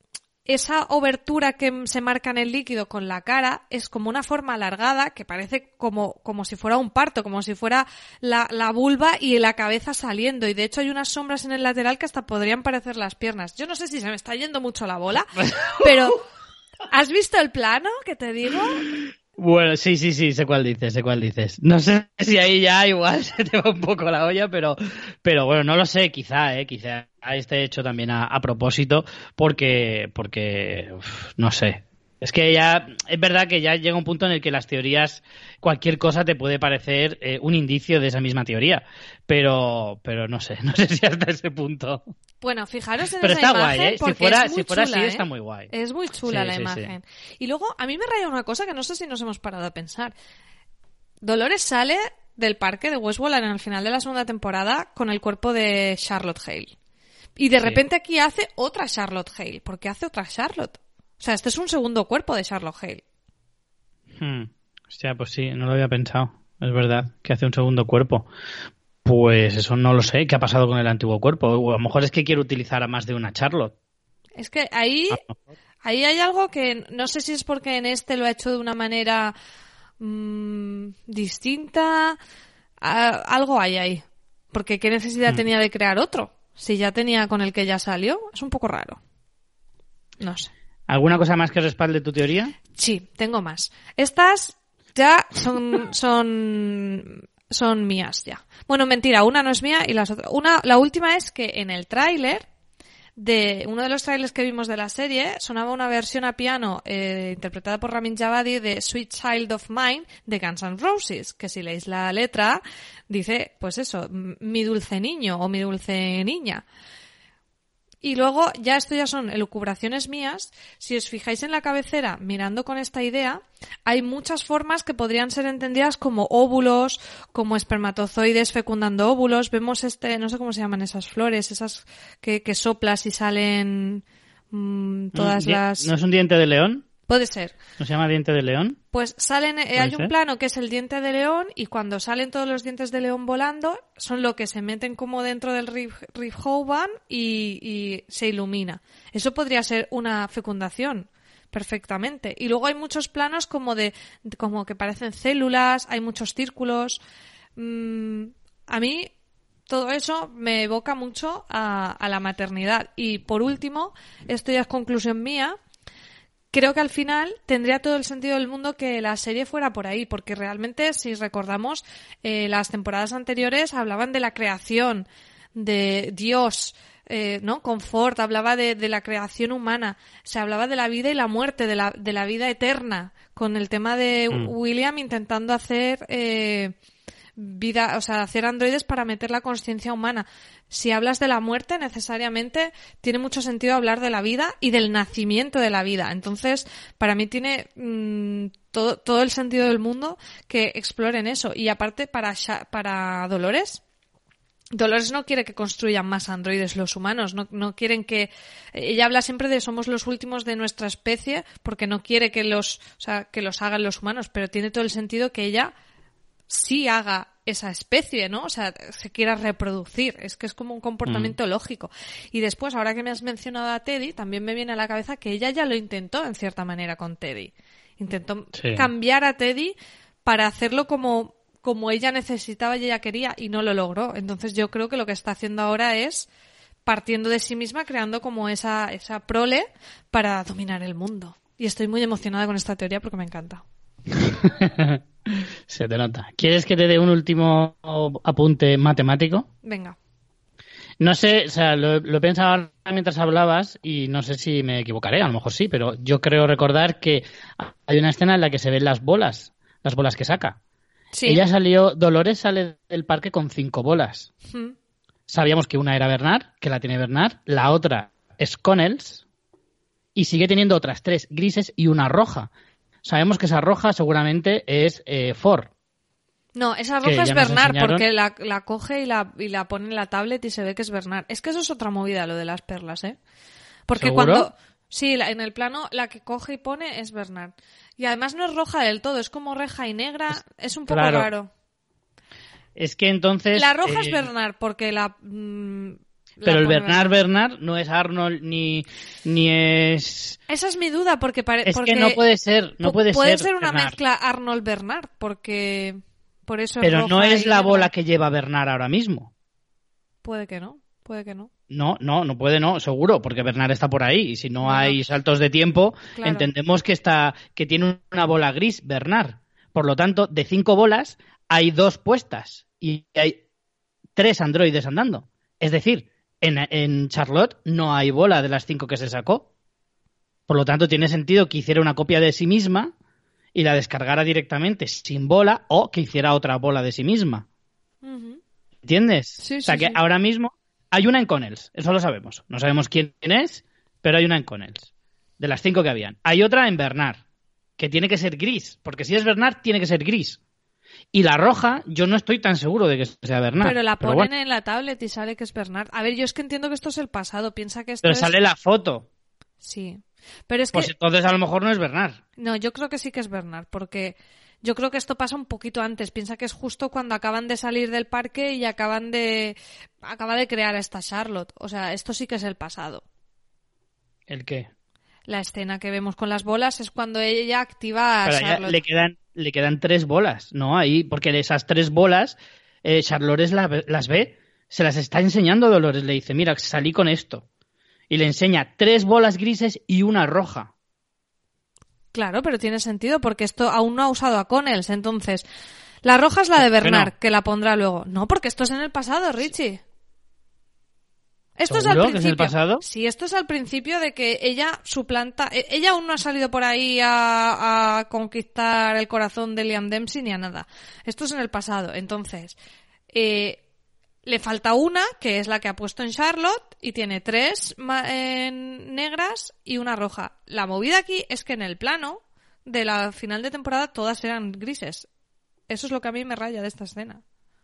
esa obertura que se marca en el líquido con la cara es como una forma alargada que parece como, como si fuera un parto, como si fuera la, la vulva y la cabeza saliendo. Y de hecho hay unas sombras en el lateral que hasta podrían parecer las piernas. Yo no sé si se me está yendo mucho la bola, pero ¿Has visto el plano que te digo? Bueno, sí, sí, sí, sé cuál dices, sé cuál dices. No sé si ahí ya igual se te va un poco la olla, pero, pero bueno, no lo sé, quizá, eh, quizá esté hecho también a, a propósito, porque, porque, uf, no sé. Es que ya, es verdad que ya llega un punto en el que las teorías, cualquier cosa te puede parecer eh, un indicio de esa misma teoría, pero, pero no sé, no sé si hasta ese punto. Bueno, fijaros en pero esa está imagen guay, ¿eh? Si porque fuera, es muy si fuera chula, así, ¿eh? está muy guay. Es muy chula Sí, la sí, imagen. sí. Y luego, a mí me raya una cosa que no sé si nos hemos parado a pensar. Dolores sale del parque de Westworld en el final de la segunda temporada con el cuerpo de Charlotte Hale. Y de Sí. repente aquí hace otra Charlotte Hale. ¿Por qué hace otra Charlotte? O sea, este es un segundo cuerpo de Charlotte Hale. Hmm. Hostia, pues sí, no lo había pensado. Es verdad, que hace un segundo cuerpo. Pues eso no lo sé. ¿Qué ha pasado con el antiguo cuerpo? O a lo mejor es que quiere utilizar a más de una Charlotte. Es que ahí, ahí hay algo que no sé si es porque en este lo ha hecho de una manera mmm, distinta. A, algo hay ahí. Porque ¿qué necesidad hmm. tenía de crear otro? Si ya tenía con el que ya salió. Es un poco raro. No sé. ¿Alguna cosa más que respalde tu teoría? Sí, tengo más. Estas ya son son son mías ya. Bueno, mentira, una no es mía y las otras. Una, la última es que en el tráiler de uno de los trailers que vimos de la serie sonaba una versión a piano eh, interpretada por Ramin Djawadi de Sweet Child of Mine de Guns N' Roses, que si leéis la letra dice, pues eso, mi dulce niño o mi dulce niña. Y luego, ya esto ya son elucubraciones mías, si os fijáis en la cabecera, mirando con esta idea, hay muchas formas que podrían ser entendidas como óvulos, como espermatozoides fecundando óvulos. Vemos este, no sé cómo se llaman esas flores, esas que, que soplas y salen mmm, todas ¿No, las... ¿No es un diente de león? Puede ser. ¿No se llama diente de león? Pues salen, eh, hay un plano que es el diente de león y cuando salen todos los dientes de león volando son lo que se meten como dentro del Rift, Rift Hoban y, y se ilumina. Eso podría ser una fecundación perfectamente. Y luego hay muchos planos como de, como que parecen células, hay muchos círculos. Mm, a mí todo eso me evoca mucho a, a la maternidad. Y por último, esto ya es conclusión mía. Creo que al final tendría todo el sentido del mundo que la serie fuera por ahí, porque realmente, si recordamos, eh, las temporadas anteriores hablaban de la creación, de Dios, eh, ¿no? Confort, hablaba de, de la creación humana, se hablaba de la vida y la muerte, de la, de la vida eterna, con el tema de mm. William intentando hacer eh, vida, o sea, hacer androides para meter la conciencia humana. Si hablas de la muerte, necesariamente tiene mucho sentido hablar de la vida y del nacimiento de la vida. Entonces, para mí tiene mmm, todo, todo el sentido del mundo que exploren eso. Y aparte, para, para Dolores, Dolores no quiere que construyan más androides los humanos, no, no quieren que... Ella habla siempre de somos los últimos de nuestra especie porque no quiere que los, o sea, que los hagan los humanos, pero tiene todo el sentido que ella sí haga esa especie, ¿no? O sea, se quiera reproducir. Es que es como un comportamiento mm. lógico. Y después, ahora que me has mencionado a Teddy, también me viene a la cabeza que ella ya lo intentó en cierta manera con Teddy. Intentó sí. cambiar a Teddy para hacerlo como, como ella necesitaba y ella quería y no lo logró. Entonces yo creo que lo que está haciendo ahora es partiendo de sí misma, creando como esa, esa prole para dominar el mundo. Y estoy muy emocionada con esta teoría porque me encanta. Se te nota. ¿Quieres que te dé un último apunte matemático? Venga. No sé, o sea, lo, lo he pensado mientras hablabas y no sé si me equivocaré, a lo mejor sí, pero yo creo recordar que hay una escena en la que se ven las bolas, las bolas que saca. Sí. Ella salió, Dolores sale del parque con cinco bolas. Mm. Sabíamos que una era Bernard, que la tiene Bernard, la otra es Connells y sigue teniendo otras tres grises y una roja. Sabemos que esa roja seguramente es eh, Ford. No, esa roja es Bernard porque la, la coge y la, y la pone en la tablet y se ve que es Bernard. Es que eso es otra movida, lo de las perlas, ¿eh? Porque ¿seguro? Cuando... Sí, la, en el plano la que coge y pone es Bernard. Y además no es roja del todo, es como reja y negra. Es, es un poco claro. raro. Es que entonces... La roja eh... es Bernard porque la... Mmm... Pero el Bernard Bernard no es Arnold ni ni es... Esa es mi duda porque parece... Es que no puede ser, no puede, puede ser ser una Bernard. mezcla Arnold-Bernard porque por eso es Pero roja no es y la negra. bola que lleva Bernard ahora mismo. Puede que no, puede que no. No, no, no puede, no, seguro, porque Bernard está por ahí. Y si no Bueno, hay saltos de tiempo, claro. entendemos que está, que tiene una bola gris, Bernard. Por lo tanto, de cinco bolas, hay dos puestas y hay tres androides andando. Es decir, en, en Charlotte no hay bola de las cinco que se sacó. Por lo tanto, tiene sentido que hiciera una copia de sí misma y la descargara directamente sin bola o que hiciera otra bola de sí misma. Uh-huh. ¿Entiendes? Sí, o sea sí, que sí. ahora mismo hay una en Connells, eso lo sabemos. No sabemos quién es, pero hay una en Connells, de las cinco que habían. Hay otra en Bernard, que tiene que ser gris, porque si es Bernard, tiene que ser gris. Y la roja, yo no estoy tan seguro de que sea Bernard. Pero la pero ponen bueno. en la tablet y sale que es Bernard. A ver, yo es que entiendo que esto es el pasado. Piensa que esto Pero es... sale la foto. Sí. Pero es que... Pues entonces a lo mejor no es Bernard. No, yo creo que sí que es Bernard, porque yo creo que esto pasa un poquito antes. Piensa que es justo cuando acaban de salir del parque y acaban de... Acaba de crear a esta Charlotte. O sea, esto sí que es el pasado. ¿El qué? La escena que vemos con las bolas es cuando ella activa a Pero a ella Charlotte. le quedan, le quedan tres bolas, ¿no? Ahí, porque de esas tres bolas, eh, Charlotte la- las ve, se las está enseñando Dolores. Le dice, mira, salí con esto. Y le enseña tres bolas grises y una roja. Claro, pero tiene sentido porque esto aún no ha usado a Connells. Entonces, la roja es la de Bernard, Bueno. que la pondrá luego. No, porque esto es en el pasado, Richie. Esto es al ¿Seguro que principio. es el pasado? Sí, esto es al principio de que ella suplanta. e- Ella aún no ha salido por ahí a, a conquistar el corazón de Liam Dempsey ni a nada. Esto es en el pasado. Entonces, eh, le falta una, que es la que ha puesto en Charlotte, y tiene tres ma- eh, negras y una roja. La movida aquí es que en el plano de la final de temporada todas eran grises. Eso es lo que a mí me raya de esta escena.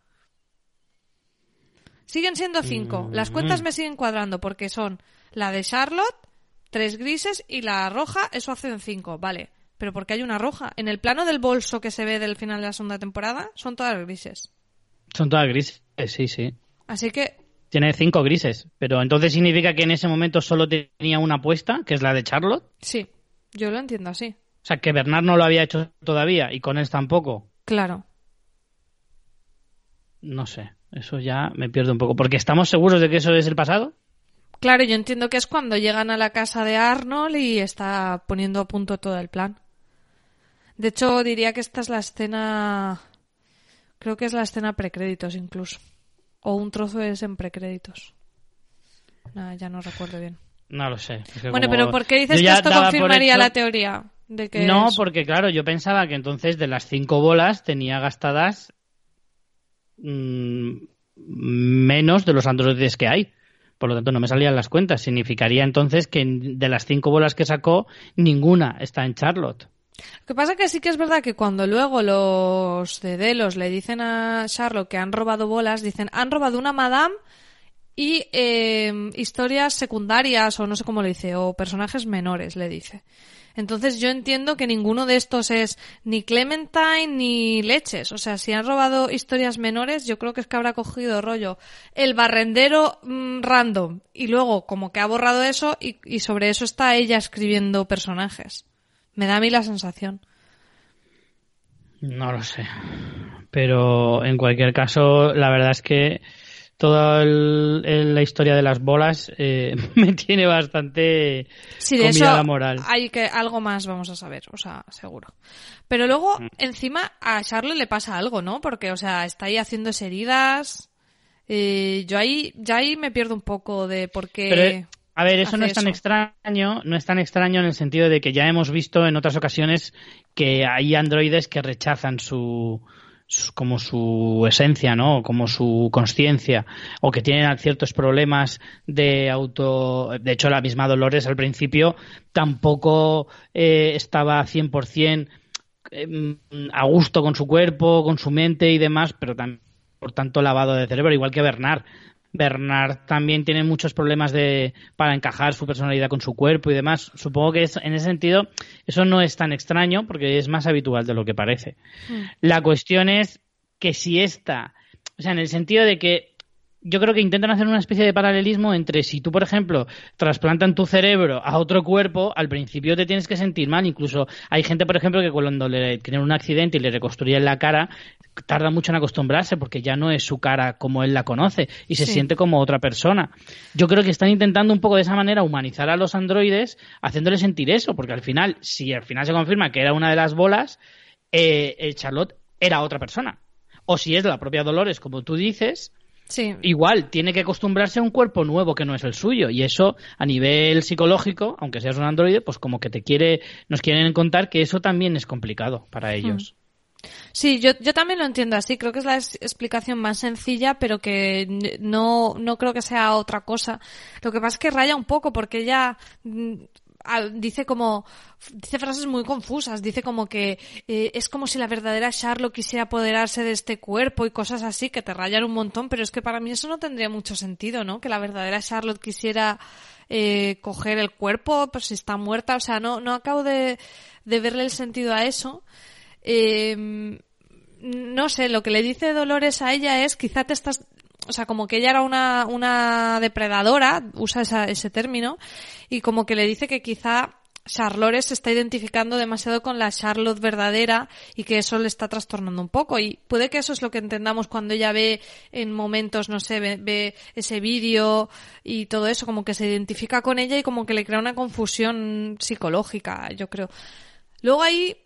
Siguen siendo cinco. Las cuentas me siguen cuadrando porque son la de Charlotte, tres grises y la roja, eso hacen cinco, vale. Pero ¿por qué hay una roja? En el plano del bolso que se ve del final de la segunda temporada son todas grises. Son todas grises, sí, sí. Así que, Tiene cinco grises. Pero entonces significa que en ese momento solo tenía una puesta, que es la de Charlotte. sí, yo lo entiendo así. O sea, que Bernard no lo había hecho todavía y con él tampoco. Claro. No sé, eso ya me pierdo un poco. Porque estamos seguros de que eso es el pasado. Claro, yo entiendo que es cuando llegan a la casa de Arnold y está poniendo a punto todo el plan. De hecho, diría que esta es la escena... Creo que es la escena precréditos incluso. O un trozo es en precréditos. Nah, ya no recuerdo bien. No lo sé. Es que Bueno, como- pero ¿por qué dices yo que ya esto daba por confirmaría hecho- la teoría? De que No, es- porque claro, yo pensaba que entonces de las cinco bolas tenía gastadas mmm, menos de los androides que hay. Por lo tanto, no me salían las cuentas. Significaría entonces que de las cinco bolas que sacó, ninguna está en Charlotte. Lo que pasa es que sí que es verdad que cuando luego los de Delos le dicen a Charlotte que han robado bolas, dicen, han robado una madame y eh, historias secundarias, o no sé cómo le dice, o personajes menores, le dice. Entonces yo entiendo que ninguno de estos es ni Clementine ni Leches. O sea, si han robado historias menores, yo creo que es que habrá cogido rollo el barrendero mmm, random y luego como que ha borrado eso y, y sobre eso está ella escribiendo personajes. Me da a mí la sensación. No lo sé. Pero en cualquier caso, la verdad es que toda el- el- la historia de las bolas eh, me tiene bastante Sí, de comida eso la moral. hay que algo más vamos a saber, o sea, seguro. Pero luego, encima, a Charlotte le pasa algo, ¿no? Porque, o sea, está ahí haciéndose heridas. Eh, yo ahí, ya ahí me pierdo un poco de por qué. Pero, a ver, eso hace no es tan eso. extraño, no es tan extraño en el sentido de que ya hemos visto en otras ocasiones que hay androides que rechazan su, su- como su esencia, ¿no? Como su conciencia, o que tienen ciertos problemas de auto. De hecho, la misma Dolores al principio tampoco eh, estaba cien por ciento eh, a gusto con su cuerpo, con su mente y demás, pero también por tanto lavado de cerebro, igual que Bernard. Bernard también tiene muchos problemas de para encajar su personalidad con su cuerpo y demás. Supongo que es, en ese sentido eso no es tan extraño porque es más habitual de lo que parece. Mm. La cuestión es que si esta, o sea, en el sentido de que yo creo que intentan hacer una especie de paralelismo entre si tú, por ejemplo, trasplantan tu cerebro a otro cuerpo, al principio te tienes que sentir mal. Incluso hay gente, por ejemplo, que cuando le tienen un accidente y le reconstruyen la cara, tarda mucho en acostumbrarse porque ya no es su cara como él la conoce y se Sí. siente como otra persona. Yo creo que están intentando un poco de esa manera humanizar a los androides, haciéndoles sentir eso, porque al final, si al final se confirma que era una de las bolas, eh, eh, Charlotte era otra persona. O si es la propia Dolores, como tú dices, Sí. igual tiene que acostumbrarse a un cuerpo nuevo que no es el suyo, y eso a nivel psicológico, aunque seas un androide, pues como que te quiere, nos quieren contar que eso también es complicado para ellos. Sí, yo, yo también lo entiendo así. Creo que es la es- explicación más sencilla, pero que n- no, no creo que sea otra cosa. Lo que pasa es que raya un poco porque ella mm, al- dice como, dice frases muy confusas. Dice como que eh, es como si la verdadera Charlotte quisiera apoderarse de este cuerpo y cosas así que te rayan un montón, pero es que para mí eso no tendría mucho sentido, ¿no? Que la verdadera Charlotte quisiera eh, coger el cuerpo, pues si está muerta. O sea, no, no acabo de, de verle el sentido a eso. Eh, no sé, lo que le dice Dolores a ella es quizá te estás, o sea, como que ella era una, una depredadora, usa esa, ese término, y como que le dice que quizá Charlotte se está identificando demasiado con la Charlotte verdadera y que eso le está trastornando un poco. Y puede que eso es lo que entendamos cuando ella ve en momentos, no sé, ve, ve ese vídeo y todo eso, como que se identifica con ella y como que le crea una confusión psicológica, yo creo. Luego ahí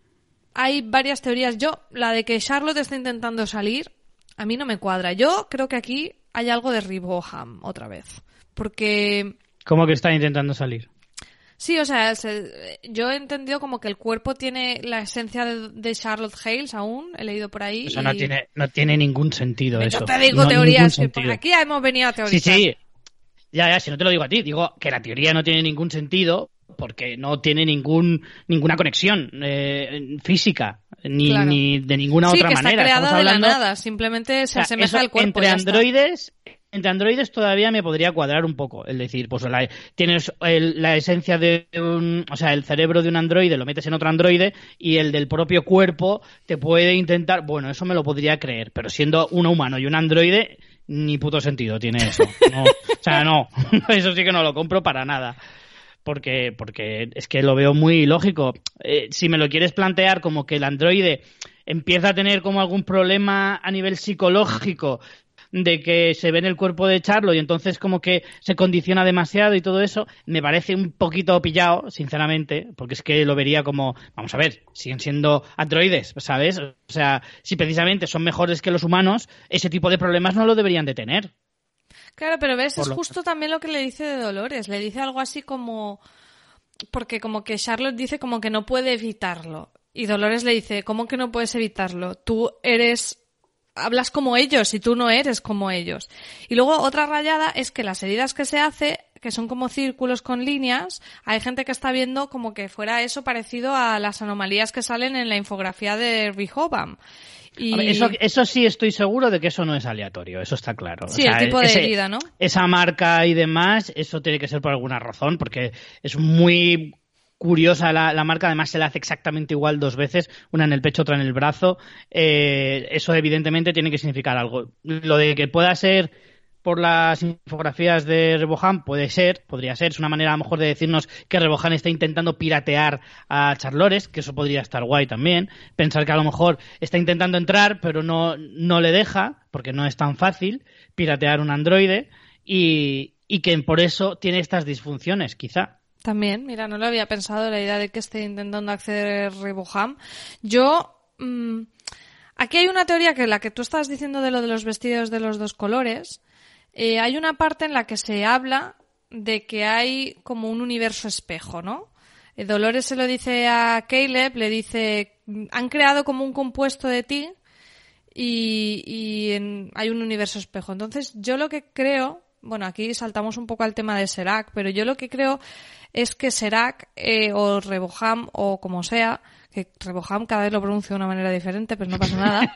hay varias teorías. Yo, la de que Charlotte está intentando salir, a mí no me cuadra. Yo creo que aquí hay algo de Riboham otra vez. Porque, ¿Cómo que está intentando salir? sí, o sea, se- yo he entendido como que el cuerpo tiene la esencia de, de Charlotte Hales aún, he leído por ahí. Eso y... no tiene, no tiene ningún sentido Yo eso. te digo No, teorías, ningún que por sentido. aquí hemos venido a Sí, teorizar. sí. Ya, ya, si no te lo digo a ti, digo que la teoría no tiene ningún sentido porque no tiene ningún ninguna conexión eh, física ni, Claro. ni de ninguna Sí, otra que está manera. creada Estamos de la hablando, nada, simplemente se o sea, asemeja eso al cuerpo. entre ya está. androides, entre androides todavía me podría cuadrar un poco, es decir, pues la, tienes el- la esencia de un, o sea, el cerebro de un androide lo metes en otro androide y el del propio cuerpo te puede intentar, bueno, eso me lo podría creer, pero siendo un humano y un androide ni puto sentido tiene eso. No, o sea, no, eso sí que no lo compro para nada. Porque, porque es que lo veo muy lógico. Eh, si me lo quieres plantear como que el androide empieza a tener como algún problema a nivel psicológico de que se ve en el cuerpo de Charlo y entonces como que se condiciona demasiado y todo eso, me parece un poquito pillado, sinceramente, porque es que lo vería como, vamos a ver, siguen siendo androides, ¿sabes? O sea, si precisamente son mejores que los humanos, ese tipo de problemas no lo deberían de tener. Claro, pero ves, Por es lo- justo también lo que le dice de Dolores. Le dice algo así como... Porque como que Charlotte dice como que no puede evitarlo. Y Dolores le dice, ¿cómo que no puedes evitarlo? Tú eres... Hablas como ellos y tú no eres como ellos. Y luego otra rayada es que las heridas que se hace, que son como círculos con líneas, hay gente que está viendo como que fuera eso parecido a las anomalías que salen en la infografía de Rehoboam. Y... A ver, eso, eso sí estoy seguro de que eso no es aleatorio, eso está claro. Sí, el tipo de herida, ¿no? Esa marca y demás, eso tiene que ser por alguna razón, porque es muy curiosa la, la marca, además se la hace exactamente igual dos veces, una en el pecho, otra en el brazo. Eh, eso evidentemente tiene que significar algo. Lo de que pueda ser por las infografías de Rebohan, puede ser, podría ser, es una manera a lo mejor de decirnos que Rebohan está intentando piratear a Charlores, que eso podría estar guay también, pensar que a lo mejor está intentando entrar pero no, no le deja, porque no es tan fácil piratear un androide y, y que por eso tiene estas disfunciones, quizá. También, mira, no lo había pensado la idea de que esté intentando acceder Reboham. Yo, mmm, aquí hay una teoría que la que tú estabas diciendo de lo de los vestidos de los dos colores, eh, hay una parte en la que se habla de que hay como un universo espejo, ¿no? Eh, Dolores se lo dice a Caleb, le dice, han creado como un compuesto de ti y, y en, hay un universo espejo. Entonces, yo lo que creo, bueno, aquí saltamos un poco al tema de Serac, pero yo lo que creo es que Serac eh, o Reboham o como sea, que Reboham cada vez lo pronuncio de una manera diferente, pero no pasa nada.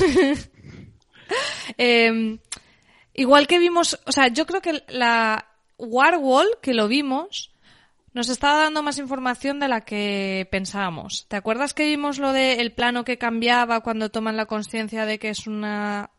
eh, igual que vimos, o sea, yo creo que la Warwall, que lo vimos, nos estaba dando más información de la que pensábamos. ¿Te acuerdas que vimos lo del plano que cambiaba cuando toman la conciencia de que es una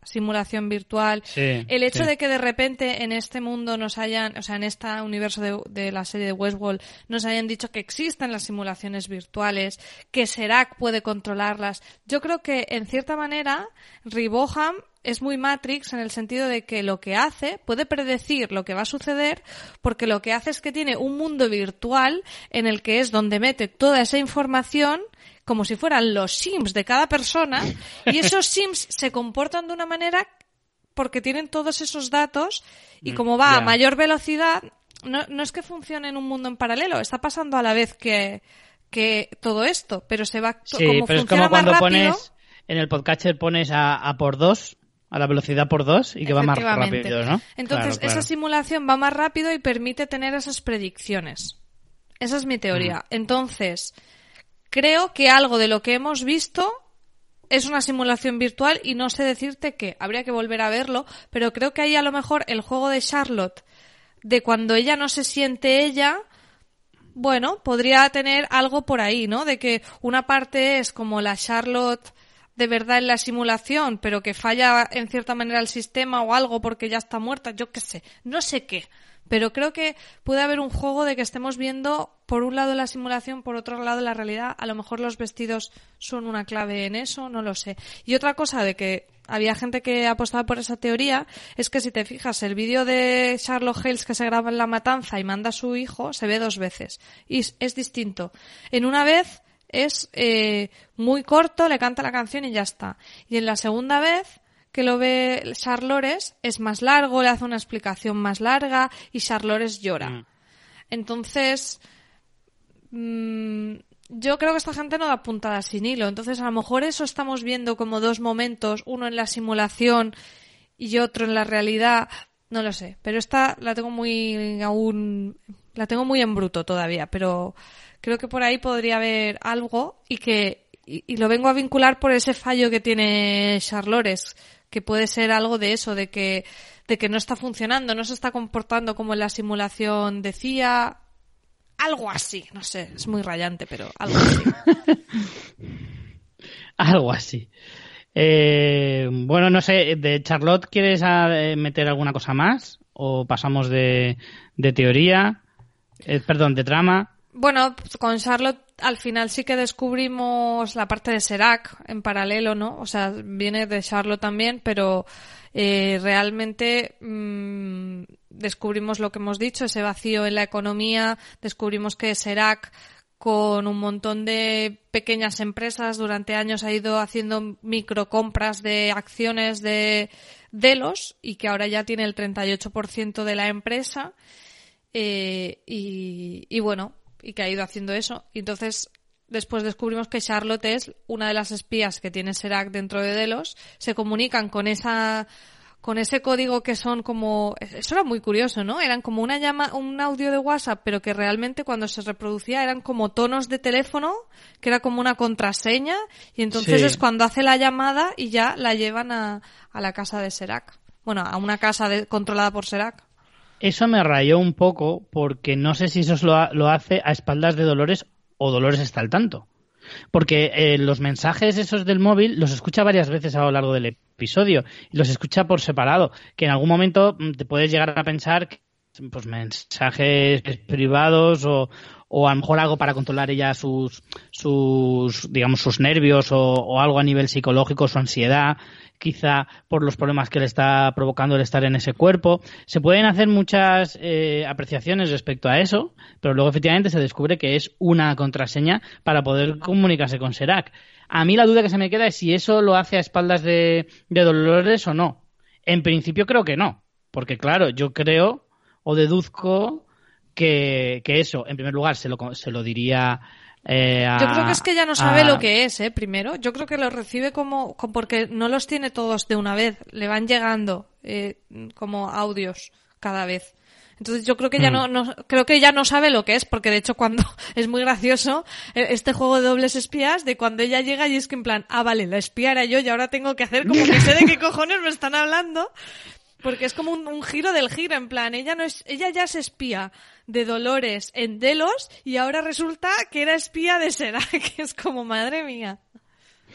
simulación virtual. Sí, el hecho sí. de que de repente en este mundo nos hayan, o sea, en este universo de, de la serie de Westworld, nos hayan dicho que existen las simulaciones virtuales, que Serac puede controlarlas. Yo creo que, en cierta manera, Riboham es muy Matrix en el sentido de que lo que hace puede predecir lo que va a suceder, porque lo que hace es que tiene un mundo virtual en el que es donde mete toda esa información como si fueran los Sims de cada persona, y esos Sims se comportan de una manera porque tienen todos esos datos, y como va yeah. a mayor velocidad, no, no es que funcione en un mundo en paralelo, está pasando a la vez que, que todo esto, pero se va sí, como pero funciona es como cuando más rápido, pones en el podcatcher pones a, a por dos, a la velocidad por dos, y que va más rápido, ¿no? Entonces, claro, claro. esa simulación va más rápido y permite tener esas predicciones. Esa es mi teoría. Mm. Entonces, creo que algo de lo que hemos visto es una simulación virtual y no sé decirte qué. Habría que volver a verlo, pero creo que ahí a lo mejor el juego de Charlotte, de cuando ella no se siente ella, bueno, podría tener algo por ahí, ¿no? De que una parte es como la Charlotte de verdad en la simulación, pero que falla en cierta manera el sistema o algo porque ya está muerta, yo qué sé, no sé qué. Pero creo que puede haber un juego de que estemos viendo por un lado la simulación, por otro lado la realidad. A lo mejor los vestidos son una clave en eso, no lo sé. Y otra cosa de que había gente que apostaba por esa teoría es que si te fijas, el vídeo de Charlotte Hales que se graba en La Matanza y manda a su hijo se ve dos veces. Y es, es distinto. En una vez es eh, muy corto, le canta la canción y ya está. Y en la segunda vez que lo ve Charlores es más largo, le hace una explicación más larga y Charlores llora. Mm. Entonces, mmm, yo creo que esta gente no da puntadas sin hilo. Entonces, a lo mejor eso estamos viendo como dos momentos, uno en la simulación y otro en la realidad. No lo sé, pero esta la tengo muy aún, la tengo muy en bruto todavía, pero creo que por ahí podría haber algo y que y, y lo vengo a vincular por ese fallo que tiene Charlores, que puede ser algo de eso, de que de que no está funcionando, no se está comportando como en la simulación decía, algo así, no sé, es muy rayante, pero algo así. Algo así. Eh, bueno, no sé, de Charlotte, ¿quieres a, eh, meter alguna cosa más? ¿O pasamos de, de teoría? Eh, perdón, de trama. Bueno, con Charlotte al final sí que descubrimos la parte de Serac en paralelo, ¿no? O sea, viene de Charlotte también, pero eh, realmente mmm, descubrimos lo que hemos dicho, ese vacío en la economía, descubrimos que Serac, con un montón de pequeñas empresas, durante años ha ido haciendo microcompras de acciones de Delos y que ahora ya tiene el treinta y ocho por ciento de la empresa eh, y, y bueno, y que ha ido haciendo eso. Y entonces después descubrimos que Charlotte es una de las espías que tiene Serac dentro de Delos, se comunican con esa con ese código que son como... Eso era muy curioso, ¿no? Eran como una llama, un audio de WhatsApp, pero que realmente cuando se reproducía eran como tonos de teléfono, que era como una contraseña, y entonces sí. Es cuando hace la llamada y ya la llevan a, a la casa de Serac. Bueno, a una casa de, controlada por Serac. Eso me rayó un poco, porque no sé si eso lo, lo hace a espaldas de Dolores o Dolores está al tanto. Porque eh, los mensajes esos del móvil los escucha varias veces a lo largo del episodio y los escucha por separado, que en algún momento te puedes llegar a pensar que pues mensajes privados o, o a lo mejor algo para controlar ella sus sus digamos sus nervios o, o algo a nivel psicológico, su ansiedad, quizá por los problemas que le está provocando el estar en ese cuerpo. Se pueden hacer muchas eh, apreciaciones respecto a eso, pero luego efectivamente se descubre que es una contraseña para poder comunicarse con Serac. A mí la duda que se me queda es si eso lo hace a espaldas de, de Dolores o no. En principio creo que no, porque claro, yo creo o deduzco que, que eso, en primer lugar, se lo, se lo diría... Eh, a, Yo creo que es que ella no sabe a... lo que es, ¿eh? Primero, yo creo que lo recibe como, como porque no los tiene todos de una vez, le van llegando eh, como audios cada vez. Entonces yo creo que ella mm. no, no creo que ella no sabe lo que es, porque de hecho cuando es muy gracioso este juego de dobles espías de cuando ella llega y es que en plan, ah vale, la espía era yo y ahora tengo que hacer como que sé de qué cojones me están hablando. Porque es como un, un giro del giro, en plan, ella no es, ella ya es espía de Dolores en Delos y ahora resulta que era espía de Serac, que es como, madre mía.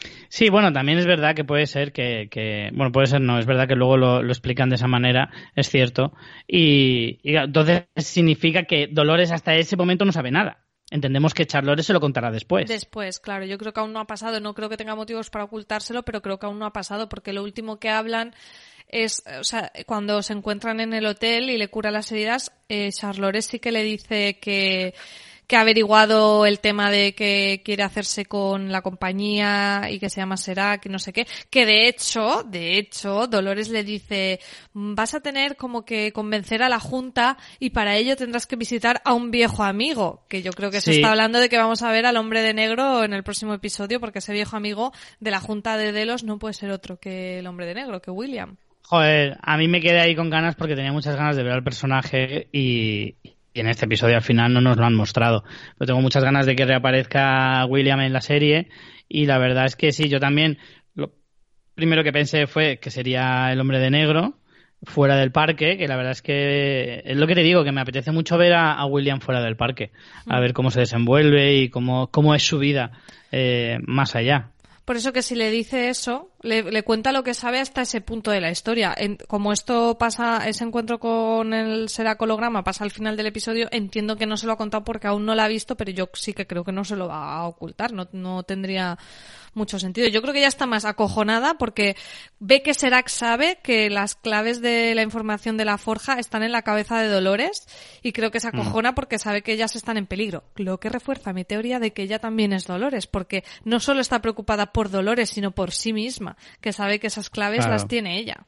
Sí, bueno, también es verdad que puede ser que, que bueno, puede ser no, es verdad que luego lo, lo explican de esa manera, es cierto, y, y entonces significa que Dolores hasta ese momento no sabe nada. Entendemos que Charlotte se lo contará después. Después, claro, yo creo que aún no ha pasado, no creo que tenga motivos para ocultárselo, pero creo que aún no ha pasado, porque lo último que hablan es, o sea, cuando se encuentran en el hotel y le cura las heridas, eh, Charlotte sí que le dice que que ha averiguado el tema de que quiere hacerse con la compañía y que se llama Serac y no sé qué, que de hecho, de hecho, Dolores le dice, vas a tener como que convencer a la Junta y para ello tendrás que visitar a un viejo amigo, que yo creo que se sí. está hablando de que vamos a ver al Hombre de Negro en el próximo episodio, porque ese viejo amigo de la Junta de Delos no puede ser otro que el Hombre de Negro, que William. Joder, a mí me quedé ahí con ganas porque tenía muchas ganas de ver al personaje y... Y en este episodio al final no nos lo han mostrado. Pero tengo muchas ganas de que reaparezca William en la serie. Y la verdad es que sí, yo también lo primero que pensé fue que sería el Hombre de Negro fuera del parque, que la verdad es que es lo que te digo, que me apetece mucho ver a, a William fuera del parque, a ver cómo se desenvuelve y cómo, cómo es su vida eh, más allá. Por eso que si le dice eso, le, le cuenta lo que sabe hasta ese punto de la historia. En, como esto pasa, ese encuentro con el Serac holograma pasa al final del episodio, entiendo que no se lo ha contado porque aún no lo ha visto, pero yo sí que creo que no se lo va a ocultar, no, no tendría mucho sentido. Yo creo que ya está más acojonada porque ve que Serac sabe que las claves de la información de la forja están en la cabeza de Dolores y creo que se acojona porque sabe que ellas están en peligro. Lo que refuerza mi teoría de que ella también es Dolores, porque no solo está preocupada por Dolores, sino por sí misma, que sabe que esas claves claro. las tiene ella.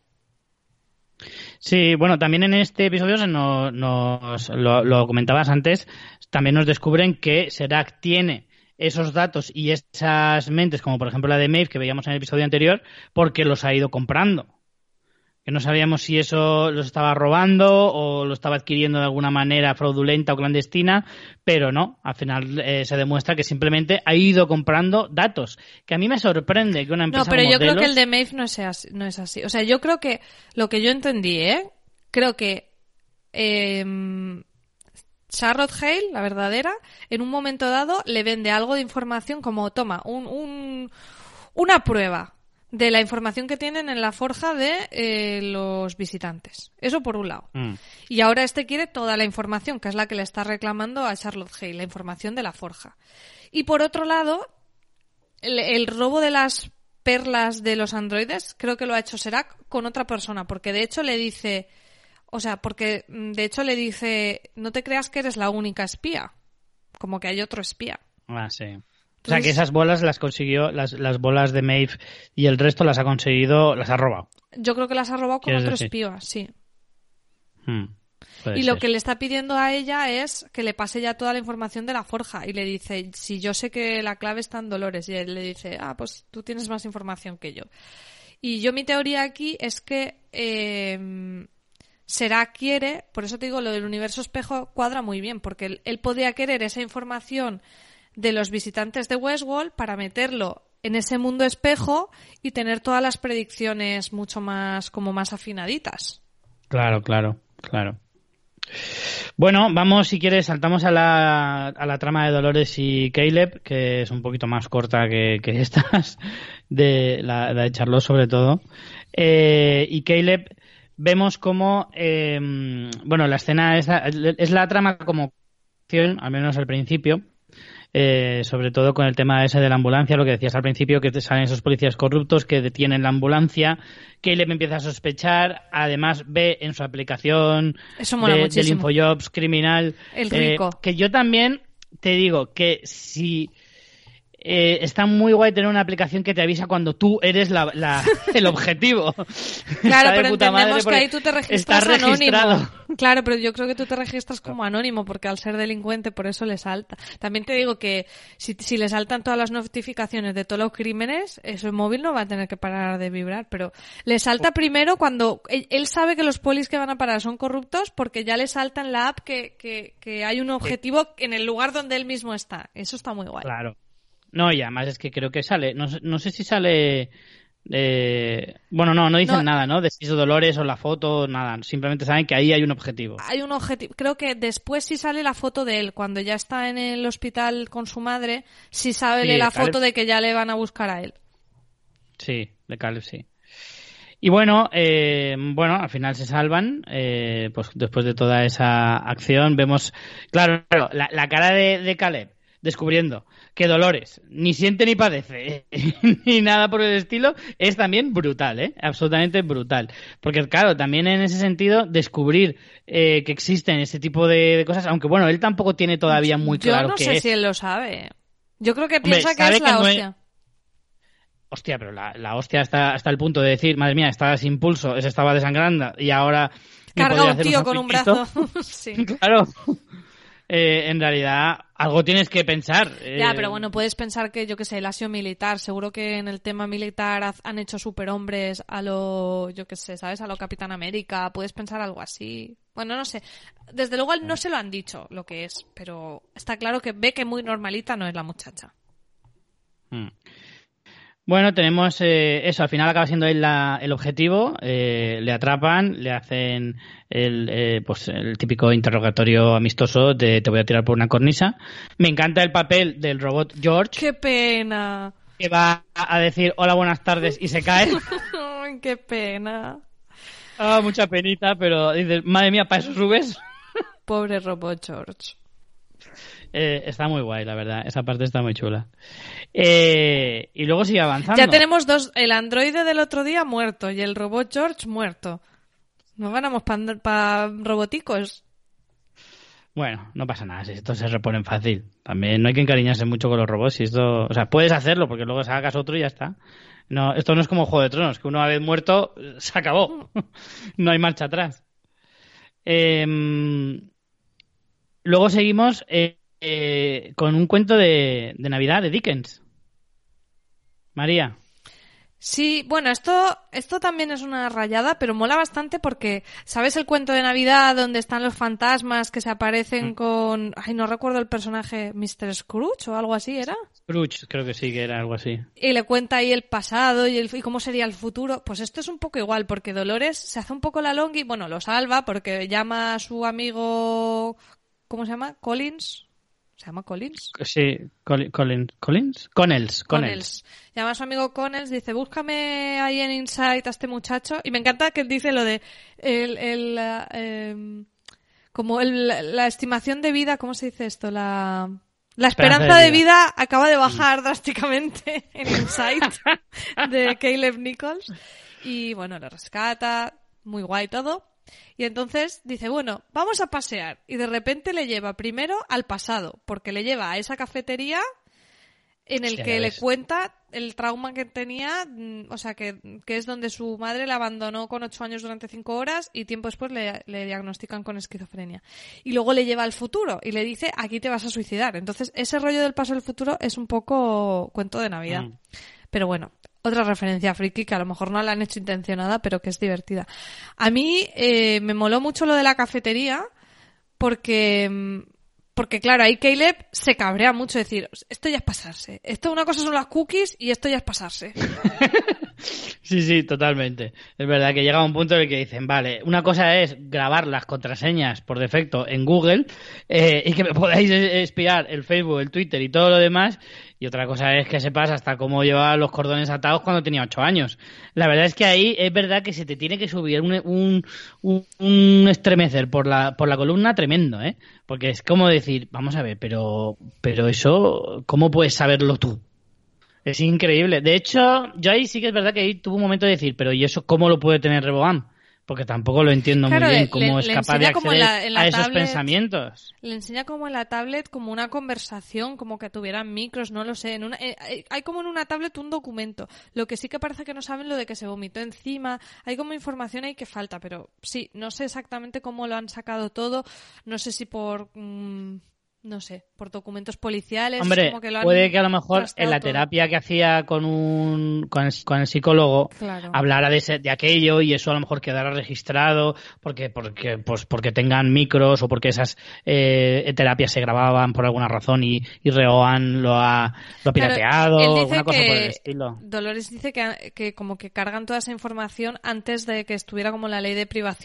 Sí, bueno, también en este episodio se nos, nos lo, lo comentabas antes, también nos descubren que Serac tiene esos datos y esas mentes, como por ejemplo la de Maeve que veíamos en el episodio anterior, porque los ha ido comprando. Que no sabíamos si eso los estaba robando o lo estaba adquiriendo de alguna manera fraudulenta o clandestina, pero no, al final eh, se demuestra que simplemente ha ido comprando datos. Que a mí me sorprende que una empresa No, pero como yo creo Delos... que el de Maeve no es, así, no es así. O sea, yo creo que lo que yo entendí, ¿eh? Creo que eh, Charlotte Hale, la verdadera, en un momento dado le vende algo de información como, toma, un, un, una prueba de la información que tienen en la forja de eh, los visitantes. Eso por un lado. Mm. Y ahora este quiere toda la información, que es la que le está reclamando a Charlotte Hale, la información de la forja. Y por otro lado, el, el robo de las perlas de los androides, creo que lo ha hecho Serac con otra persona, porque de hecho le dice... O sea, porque de hecho le dice, no te creas que eres la única espía. Como que hay otro espía. Ah, sí. O sea, que esas bolas las consiguió, las, las bolas de Maeve y el resto las ha conseguido, las ha robado. Yo creo que las ha robado con otro decir? espía, sí. Hmm, y lo ser. que le está pidiendo a ella es que le pase ya toda la información de la forja. Y le dice, si yo sé que la clave está en Dolores. Y él le dice, ah, pues tú tienes más información que yo. Y yo mi teoría aquí es que... Eh, Serac quiere, por eso te digo, lo del universo espejo cuadra muy bien, porque él, él podría querer esa información de los visitantes de Westworld para meterlo en ese mundo espejo y tener todas las predicciones mucho más, como más afinaditas. Claro, claro, claro. Bueno, vamos, si quieres, saltamos a la, a la trama de Dolores y Caleb, que es un poquito más corta que, que estas, de la, la de Charlotte sobre todo. Eh, y Caleb... Vemos como, eh, bueno, la escena es la, es la trama como acción, al menos al principio, eh, sobre todo con el tema ese de la ambulancia, lo que decías al principio, que te salen esos policías corruptos que detienen la ambulancia, Caleb empieza a sospechar, además ve en su aplicación Eso mola de, muchísimo. del Infojobs criminal, el rico. Eh, que yo también te digo que si... Eh, está muy guay tener una aplicación que te avisa cuando tú eres la, la, el objetivo. Claro, pero entendemos que ahí tú te registras anónimo. Claro, pero yo creo que tú te registras como anónimo porque al ser delincuente por eso le salta. También te digo que si, si le saltan todas las notificaciones de todos los crímenes, eso el móvil no va a tener que parar de vibrar, pero le salta primero cuando él, él sabe que los polis que van a parar son corruptos porque ya le salta en la app que, que, que hay un objetivo en el lugar donde él mismo está. Eso está muy guay. Claro. No, y además es que creo que sale, no, no sé si sale, eh, bueno, no, no dicen no, nada, ¿no? De si es Dolores o la foto, nada, simplemente saben que ahí hay un objetivo. Hay un objetivo, creo que después sí sale la foto de él, cuando ya está en el hospital con su madre, sí sale sí, la foto de que ya le van a buscar a él. Sí, de Caleb sí. Y bueno, eh, bueno, al final se salvan, eh, pues después de toda esa acción vemos, claro, claro, la, la cara de, de Caleb descubriendo que Dolores ni siente ni padece ni nada por el estilo es también brutal, ¿eh? Absolutamente brutal. Porque claro, también en ese sentido descubrir eh, que existen ese tipo de, de cosas, aunque bueno, él tampoco tiene todavía muy claro Yo no qué sé es. si él lo sabe. Yo creo que Hombre, piensa que sabe es la que no es- hostia. Hostia, pero la, la hostia hasta, hasta el punto de decir, madre mía, estaba sin pulso, se estaba desangrando y ahora me Carga podría un hacer tío un con un sandwichito. brazo. Sí. Claro. Eh, en realidad, algo tienes que pensar. Ya, eh, pero bueno, puedes pensar que, yo qué sé, él ha sido militar. Seguro que en el tema militar haz- han hecho superhombres a lo, yo qué sé, ¿sabes? A lo Capitán América. Puedes pensar algo así. Bueno, no sé. Desde luego él no se lo han dicho lo que es, pero está claro que ve que muy normalita no es la muchacha. hmm. Bueno, tenemos eh, eso, al final acaba siendo él la- el objetivo, eh, le atrapan, le hacen el, eh, pues el típico interrogatorio amistoso de te voy a tirar por una cornisa. Me encanta el papel del robot George, ¡Qué pena! que va a decir hola, buenas tardes y se cae. Ay, ¡qué pena! Ah, mucha penita, pero dices, madre mía, ¿para eso subes? Pobre robot George. Eh, está muy guay, la verdad, esa parte está muy chula. Eh, y luego sigue avanzando. Ya tenemos dos, el androide del otro día muerto y el robot George muerto. Nos ganamos para pa roboticos. Bueno, no pasa nada, si esto se reponen fácil. También no hay que encariñarse mucho con los robots. Si esto, o sea, puedes hacerlo porque luego sacas otro y ya está. No, esto no es como Juego de Tronos, que una vez muerto se acabó. No hay marcha atrás. Eh, luego seguimos eh, eh, con un cuento de, de Navidad de Dickens. María. Sí, bueno, esto, esto también es una rayada, pero mola bastante porque, ¿sabes el cuento de Navidad donde están los fantasmas que se aparecen con... Ay, no recuerdo el personaje, míster Scrooge o algo así, ¿era? Scrooge, creo que sí, que era algo así. Y le cuenta ahí el pasado y, el, y cómo sería el futuro. Pues esto es un poco igual, porque Dolores se hace un poco la longi, bueno, lo salva porque llama a su amigo... ¿Cómo se llama? Collins... ¿Se llama Collins? Sí, Colin, Colin, Collins, Connells, Connells. Connells. Llama a su amigo Connells, dice, búscame ahí en Insight a este muchacho. Y me encanta que dice lo de el, el, uh, eh, como el, la estimación de vida, ¿cómo se dice esto? La, la esperanza, esperanza de, vida. de vida acaba de bajar mm. drásticamente en Insight de Caleb Nichols. Y bueno, lo rescata, muy guay todo. Y entonces dice, bueno, vamos a pasear. Y de repente le lleva primero al pasado, porque le lleva a esa cafetería en el sí, que le cuenta el trauma que tenía, o sea, que, que es donde su madre la abandonó con ocho años durante cinco horas y tiempo después le, le diagnostican con esquizofrenia. Y luego le lleva al futuro y le dice, aquí te vas a suicidar. Entonces, ese rollo del paso al futuro es un poco cuento de Navidad. Mm. Pero bueno, otra referencia friki que a lo mejor no la han hecho intencionada, pero que es divertida. A mí eh, me moló mucho lo de la cafetería porque, porque claro, ahí Caleb se cabrea mucho decir, esto ya es pasarse. Esto una cosa son las cookies y esto ya es pasarse. Sí, sí, totalmente. Es verdad que llega un punto en el que dicen, vale, una cosa es grabar las contraseñas por defecto en Google eh, y que me podáis espiar el Facebook, el Twitter y todo lo demás, y otra cosa es que sepas hasta cómo llevaba los cordones atados cuando tenía ocho años. La verdad es que ahí es verdad que se te tiene que subir un, un, un, un estremecer por la, por la columna tremendo, ¿eh? Porque es como decir, vamos a ver, pero, pero eso, ¿cómo puedes saberlo tú? Es increíble. De hecho, yo ahí sí que es verdad que ahí tuve un momento de decir, pero ¿y eso cómo lo puede tener Reboam? Porque tampoco lo entiendo claro, muy bien cómo le, es le capaz de acceder en la, en la a esos tablet, pensamientos. Le enseña como en la tablet, como una conversación, como que tuvieran micros, no lo sé. En una, eh, hay como en una tablet un documento. Lo que sí que parece que no saben lo de que se vomitó encima. Hay como información ahí que falta, pero sí, no sé exactamente cómo lo han sacado todo. No sé si por... Mmm, no sé, por documentos policiales. Hombre, como que lo han puede que a lo mejor en la todo. terapia que hacía con un con el, con el psicólogo claro. hablara de, ese, de aquello y eso a lo mejor quedara registrado porque porque pues porque tengan micros o porque esas eh, terapias se grababan por alguna razón y, y Reoan lo ha, lo ha pirateado o alguna cosa por el estilo. Dolores dice que, que como que cargan toda esa información antes de que estuviera como la ley de privacidad.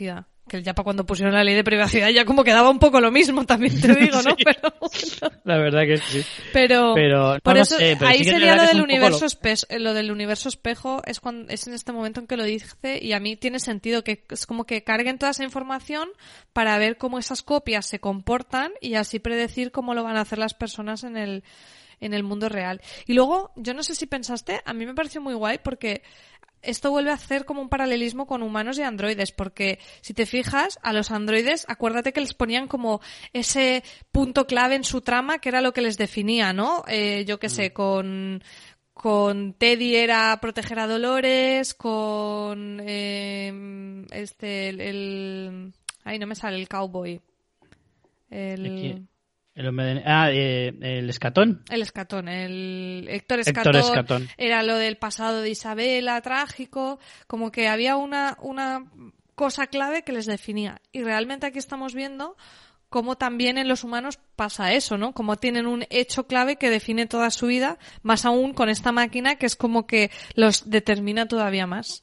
Que ya para cuando pusieron la ley de privacidad ya como quedaba un poco lo mismo, también te digo, ¿no? Sí. Pero bueno. La verdad que sí. Pero, pero no por lo eso, sé, pero ahí sí que es sería verdad lo que del es un poco universo lo- espejo, lo del universo espejo es cuando, es en este momento en que lo dice, y a mí tiene sentido que es como que carguen toda esa información para ver cómo esas copias se comportan y así predecir cómo lo van a hacer las personas en el, en el mundo real. Y luego, yo no sé si pensaste, a mí me pareció muy guay porque esto vuelve a hacer como un paralelismo con humanos y androides, porque si te fijas, a los androides, acuérdate que les ponían como ese punto clave en su trama que era lo que les definía, ¿no? Eh, yo qué sé, con, con Teddy era proteger a Dolores, con eh, este, el, el... Ay, no me sale el cowboy. El... El hombre de- Ah, eh, el escatón. El Escatón, el Héctor Escatón, Héctor Escatón. era lo del pasado de Isabela, trágico, como que había una, una cosa clave que les definía. Y realmente aquí estamos viendo cómo también en los humanos pasa eso, ¿no? Como tienen un hecho clave que define toda su vida, más aún con esta máquina que es como que los determina todavía más.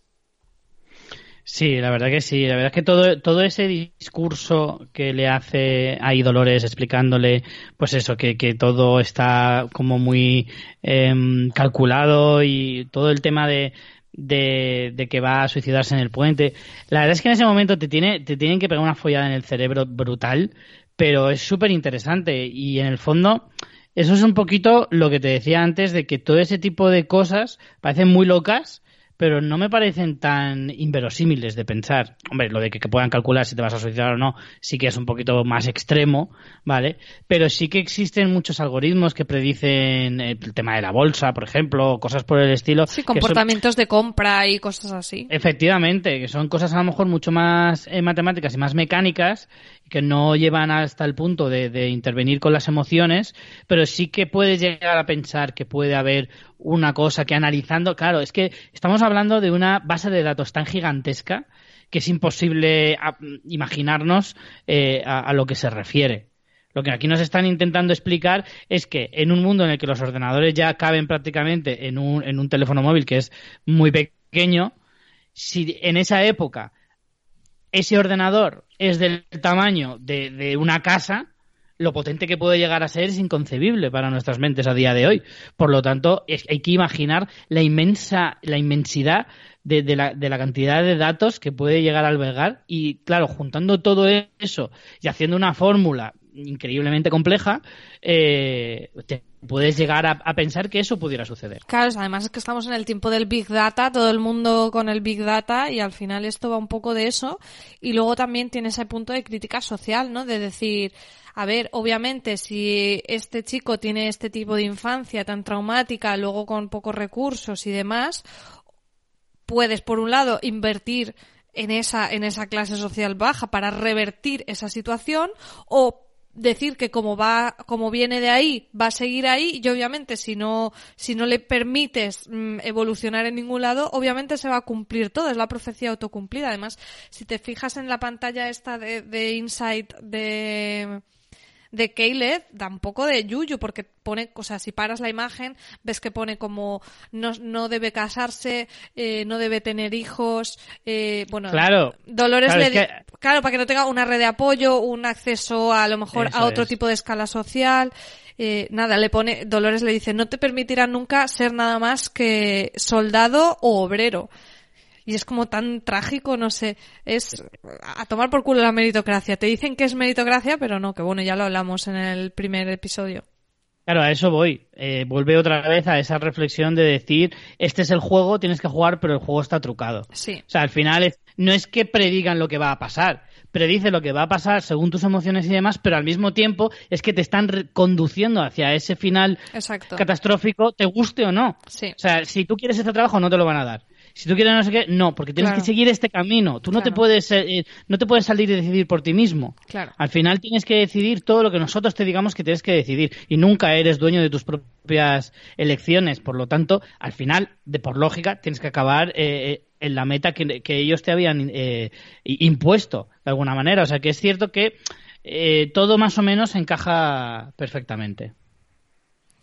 Sí, la verdad que sí. La verdad es que todo, todo ese discurso que le hace ahí Dolores explicándole, pues eso, que, que todo está como muy em, calculado y todo el tema de, de, de que va a suicidarse en el puente. La verdad es que en ese momento te tiene, te tienen que pegar una follada en el cerebro brutal, pero es súper interesante y en el fondo eso es un poquito lo que te decía antes de que todo ese tipo de cosas parecen muy locas, pero no me parecen tan inverosímiles de pensar. Hombre, lo de que, que puedan calcular si te vas a suicidar o no, sí que es un poquito más extremo, ¿vale? Pero sí que existen muchos algoritmos que predicen el tema de la bolsa, por ejemplo, o cosas por el estilo. Sí, que son- comportamientos de compra y cosas así. Efectivamente, que son cosas a lo mejor mucho más eh, matemáticas y más mecánicas, que no llevan hasta el punto de, de intervenir con las emociones, pero sí que puedes llegar a pensar que puede haber una cosa que analizando, claro, es que estamos hablando de una base de datos tan gigantesca que es imposible a- imaginarnos eh, a, a lo que se refiere. Lo que aquí nos están intentando explicar es que en un mundo en el que los ordenadores ya caben prácticamente en un, en un teléfono móvil que es muy pequeño, si en esa época ese ordenador es del tamaño de, de una casa, lo potente que puede llegar a ser es inconcebible para nuestras mentes a día de hoy. Por lo tanto, es, hay que imaginar la inmensa, la inmensidad de, de, la, de la cantidad de datos que puede llegar a albergar y, claro, juntando todo eso y haciendo una fórmula increíblemente compleja, eh, te puedes llegar a, a pensar que eso pudiera suceder. Claro, además es que estamos en el tiempo del Big Data, todo el mundo con el Big Data y al final esto va un poco de eso y luego también tiene ese punto de crítica social, ¿no? De decir, a ver, obviamente si este chico tiene este tipo de infancia tan traumática, luego con pocos recursos y demás, puedes por un lado invertir en esa, en esa clase social baja para revertir esa situación o decir que como va, como viene de ahí, va a seguir ahí y obviamente si no, si no le permites mmm, evolucionar en ningún lado, obviamente se va a cumplir todo, es la profecía autocumplida. Además, si te fijas en la pantalla esta de, de Insight de, de Caleb, da un poco de yuyu porque pone, o sea, si paras la imagen, ves que pone como no, no debe casarse, eh, no debe tener hijos, eh, bueno, Claro, Dolores claro, le es di- que- claro, para que no tenga una red de apoyo, un acceso a, a lo mejor Eso a otro es. tipo de escala social, eh, nada, le pone, Dolores le dice, no te permitirán nunca ser nada más que soldado o obrero. Y es como tan trágico, no sé, es a tomar por culo la meritocracia. Te dicen que es meritocracia, pero no, que bueno, ya lo hablamos en el primer episodio. Claro, a eso voy. Eh, vuelve otra vez a esa reflexión de decir, este es el juego, tienes que jugar, pero el juego está trucado. Sí. O sea, al final es, no es que predigan lo que va a pasar, predice lo que va a pasar según tus emociones y demás, pero al mismo tiempo es que te están re- conduciendo hacia ese final Exacto. catastrófico, te guste o no. Sí. O sea, si tú quieres este trabajo, no te lo van a dar. Si tú quieres no sé qué, no, porque tienes Claro. que seguir este camino. Tú no te Claro. puedes eh, no te puedes salir y decidir por ti mismo. Claro. Al final tienes que decidir todo lo que nosotros te digamos que tienes que decidir y nunca eres dueño de tus propias elecciones. Por lo tanto, al final, de por lógica, tienes que acabar eh, en la meta que, que ellos te habían eh, impuesto de alguna manera. O sea, que es cierto que eh, todo más o menos encaja perfectamente.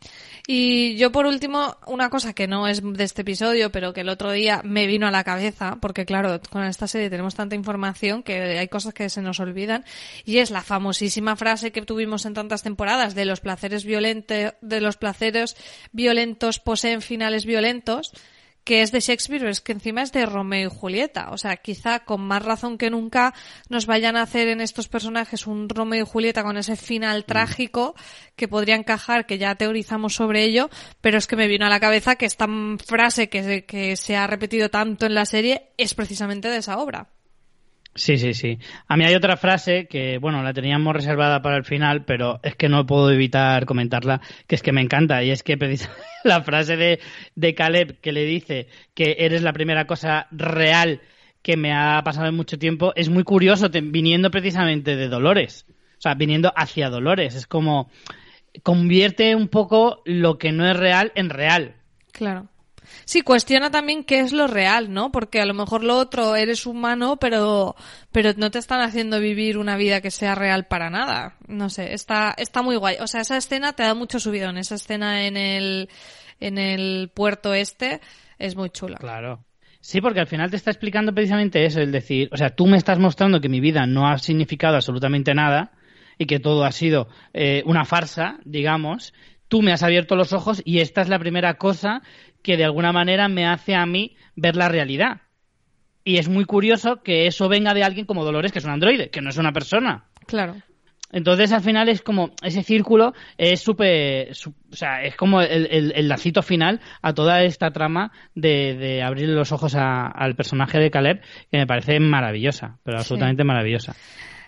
Y yo, por último, una cosa que no es de este episodio, pero que el otro día me vino a la cabeza, porque claro, con esta serie tenemos tanta información que hay cosas que se nos olvidan, y es la famosísima frase que tuvimos en tantas temporadas de los placeres violentos, de los placeres violentos poseen finales violentos, que es de Shakespeare, pero es que encima es de Romeo y Julieta. O sea, quizá con más razón que nunca nos vayan a hacer en estos personajes un Romeo y Julieta con ese final trágico que podría encajar, que ya teorizamos sobre ello, pero es que me vino a la cabeza que esta frase que se, que se ha repetido tanto en la serie es precisamente de esa obra. Sí, sí, sí. A mí hay otra frase que, bueno, la teníamos reservada para el final, pero es que no puedo evitar comentarla, que es que me encanta, y es que precisamente la frase de, de Caleb que le dice que eres la primera cosa real que me ha pasado en mucho tiempo, es muy curioso, te, viniendo precisamente de Dolores, o sea, viniendo hacia Dolores, es como convierte un poco lo que no es real en real. Claro. Sí, cuestiona también qué es lo real, ¿no? Porque a lo mejor lo otro eres humano, pero pero no te están haciendo vivir una vida que sea real para nada. No sé, está está muy guay. O sea, esa escena te da mucho subidón. Esa escena en el en el puerto este es muy chula. Claro. Sí, porque al final te está explicando precisamente eso, el decir, o sea, tú me estás mostrando que mi vida no ha significado absolutamente nada y que todo ha sido eh, una farsa, digamos. Tú me has abierto los ojos y esta es la primera cosa que de alguna manera me hace a mí ver la realidad. Y es muy curioso que eso venga de alguien como Dolores, que es un androide, que no es una persona. Claro. Entonces, al final es como, ese círculo es súper, su, o sea, es como el, el, el lacito final a toda esta trama de, de abrir los ojos a, al personaje de Caleb, que me parece maravillosa, pero absolutamente sí. maravillosa.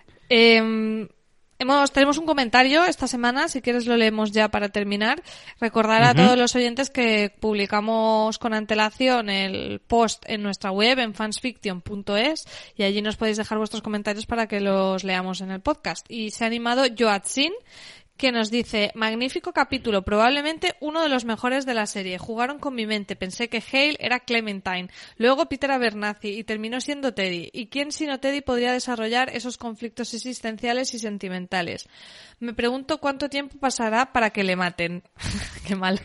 Eh... Hemos, tenemos un comentario esta semana, si quieres lo leemos ya para terminar. Recordar a uh-huh. todos los oyentes que publicamos con antelación el post en nuestra web, en fansfiction punto es, y allí nos podéis dejar vuestros comentarios para que los leamos en el podcast. Y se ha animado Joatsin, que nos dice: magnífico capítulo, probablemente uno de los mejores de la serie. Jugaron con mi mente, pensé que Hale era Clementine, luego Peter Abernathy y terminó siendo Teddy. ¿Y quién sino Teddy podría desarrollar esos conflictos existenciales y sentimentales? Me pregunto cuánto tiempo pasará para que le maten. Qué mal.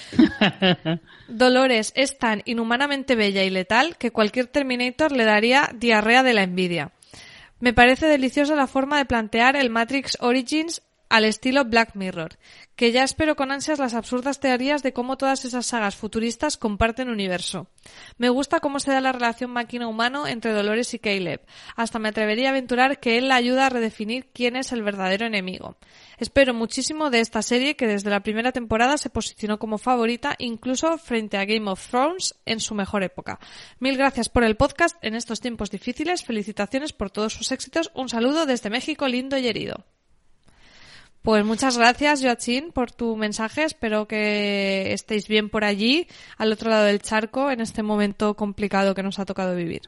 Dolores es tan inhumanamente bella y letal que cualquier Terminator le daría diarrea de la envidia. Me parece deliciosa la forma de plantear el Matrix Origins al estilo Black Mirror, que ya espero con ansias las absurdas teorías de cómo todas esas sagas futuristas comparten universo. Me gusta cómo se da la relación máquina-humano entre Dolores y Caleb. Hasta me atrevería a aventurar que él la ayuda a redefinir quién es el verdadero enemigo. Espero muchísimo de esta serie que desde la primera temporada se posicionó como favorita, incluso frente a Game of Thrones en su mejor época. Mil gracias por el podcast en estos tiempos difíciles. Felicitaciones por todos sus éxitos. Un saludo desde México, lindo y herido. Pues muchas gracias, Joachim, por tu mensaje. Espero que estéis bien por allí, al otro lado del charco, en este momento complicado que nos ha tocado vivir.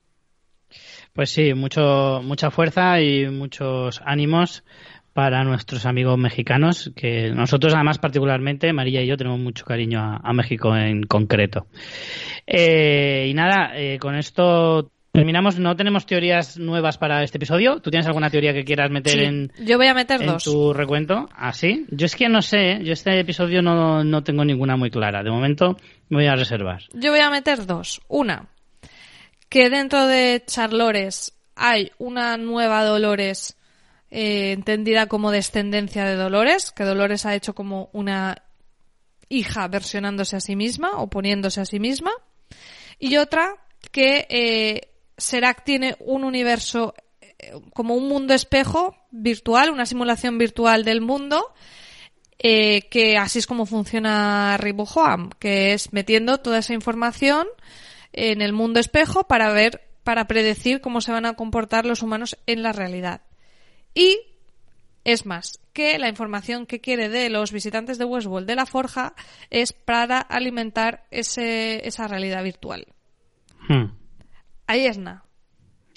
Pues sí, mucho, mucha fuerza y muchos ánimos para nuestros amigos mexicanos, que nosotros además particularmente, María y yo, tenemos mucho cariño a, a México en concreto. Eh, y nada, eh, con esto terminamos. No tenemos teorías nuevas para este episodio. ¿Tú tienes alguna teoría que quieras meter sí, en, yo voy a meter en dos. tu recuento? ¿Ah, sí? Yo es que no sé. Yo este episodio no, no tengo ninguna muy clara. De momento me voy a reservar. Yo voy a meter dos. Una, que dentro de Charlores hay una nueva Dolores eh, entendida como descendencia de Dolores, que Dolores ha hecho como una hija versionándose a sí misma o poniéndose a sí misma. Y otra, que eh, Serac tiene un universo eh, como un mundo espejo virtual, una simulación virtual del mundo, eh, que así es como funciona Ribojoam, que es metiendo toda esa información en el mundo espejo para ver, para predecir cómo se van a comportar los humanos en la realidad. Y es más, que la información que quiere de los visitantes de Westworld de la Forja es para alimentar ese, esa realidad virtual. Hmm. Ahí es nada.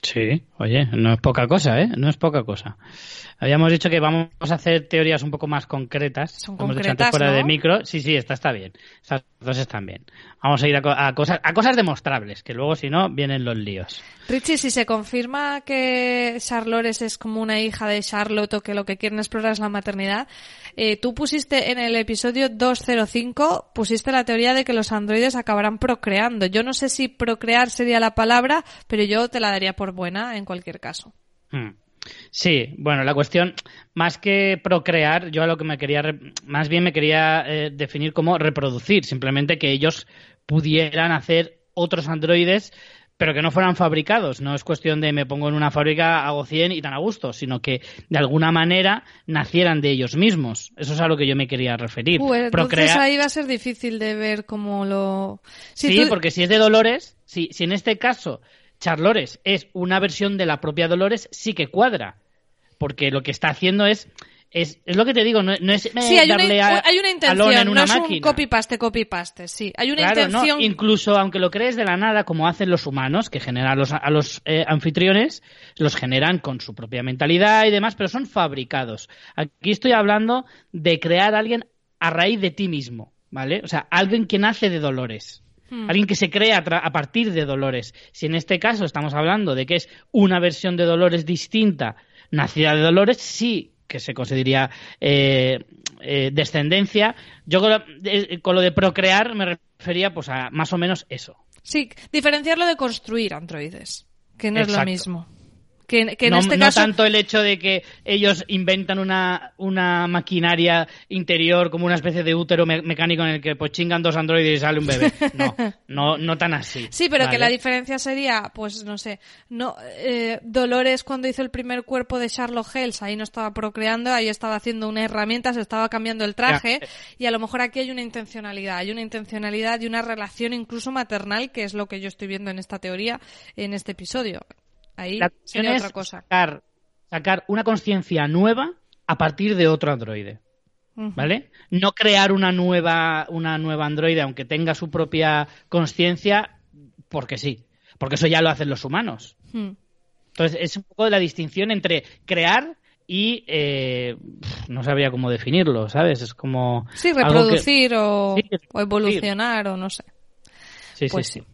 Sí, oye, no es poca cosa, ¿eh? No es poca cosa. Habíamos dicho que vamos a hacer teorías un poco más concretas. Son Hemos concretas, dicho antes fuera ¿no? de micro. Sí, sí, esta está bien. Estas dos están bien. Vamos a ir a, co- a cosas a cosas demostrables, que luego si no vienen los líos. Richie, si se confirma que Charlores es como una hija de Charlotte o que lo que quieren explorar es la maternidad, eh, tú pusiste en el episodio doscientos cinco, pusiste la teoría de que los androides acabarán procreando. Yo no sé si procrear sería la palabra, pero yo te la daría por buena en cualquier caso. Hmm. Sí, bueno, la cuestión, más que procrear, yo a lo que me quería, re- más bien me quería eh, definir como reproducir, simplemente que ellos pudieran hacer otros androides, pero que no fueran fabricados. No es cuestión de me pongo en una fábrica, hago cien y tan a gusto, sino que de alguna manera nacieran de ellos mismos. Eso es a lo que yo me quería referir. Uh, entonces Procrear- ahí va a ser difícil de ver cómo lo... Si Sí, tú- porque si es de Dolores, si, si en este caso Charlores es una versión de la propia Dolores, sí que cuadra. Porque lo que está haciendo es, es, es lo que te digo, no, no es eh, Sí, hay una, darle a, hay una a Lona intención, en no una es un máquina. copy-paste, copy-paste, sí. Hay una Claro, intención... no, incluso aunque lo crees de la nada, como hacen los humanos, que generan a los, a los eh, anfitriones, los generan con su propia mentalidad y demás, pero son fabricados. Aquí estoy hablando de crear a alguien a raíz de ti mismo, ¿vale? O sea, alguien que nace de Dolores. Hmm. Alguien que se crea a, tra- a partir de Dolores. Si en este caso estamos hablando de que es una versión de Dolores distinta, nacida de Dolores, sí que se consideraría eh, eh, descendencia. Yo con lo, de, con lo de procrear me refería pues a más o menos eso. Sí, diferenciarlo de construir androides, que no es Exacto. lo mismo. Que, que en no, este no caso... tanto el hecho de que ellos inventan una, una maquinaria interior como una especie de útero me- mecánico en el que pues chingan dos androides y sale un bebé. No, no, no tan así. Sí, pero ¿vale? que la diferencia sería, pues no sé, no eh, Dolores cuando hizo el primer cuerpo de Charlotte Hales, ahí no estaba procreando, ahí estaba haciendo una herramienta, se estaba cambiando el traje, Ya. y a lo mejor aquí hay una intencionalidad, hay una intencionalidad y una relación incluso maternal, que es lo que yo estoy viendo en esta teoría, en este episodio. Ahí La cuestión sería es otra cosa. Sacar, sacar una conciencia nueva a partir de otro androide, Ujú. ¿vale? No crear una nueva, una nueva androide, aunque tenga su propia conciencia, porque sí. Porque eso ya lo hacen los humanos. Hmm. Entonces, es un poco de la distinción entre crear y... Eh, no sabría cómo definirlo, ¿sabes? Es como... Sí, algo que- reproducir o, Sí, reproducir. o evolucionar o no sé. Sí, Pues sí, sí.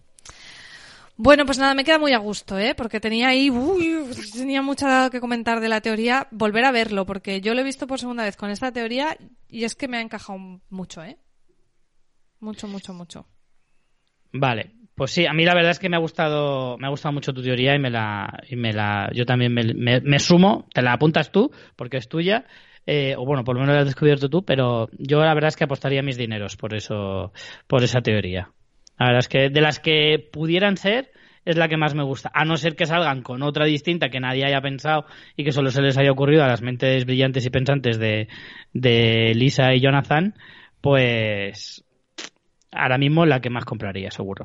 Bueno, pues nada, me queda muy a gusto, ¿eh? Porque tenía ahí, uy, tenía mucho que comentar de la teoría. Volver a verlo, porque yo lo he visto por segunda vez con esta teoría y es que me ha encajado mucho, ¿eh? Mucho, mucho, mucho. Vale, pues sí, a mí la verdad es que me ha gustado, me ha gustado mucho tu teoría y me la, y me la, yo también me, me, me sumo, te la apuntas tú porque es tuya, eh, o bueno, por lo menos la has descubierto tú, pero yo la verdad es que apostaría mis dineros por eso, por esa teoría. La verdad es que de las que pudieran ser es la que más me gusta, a no ser que salgan con otra distinta que nadie haya pensado y que solo se les haya ocurrido a las mentes brillantes y pensantes de, de Lisa y Jonathan, pues ahora mismo la que más compraría, seguro.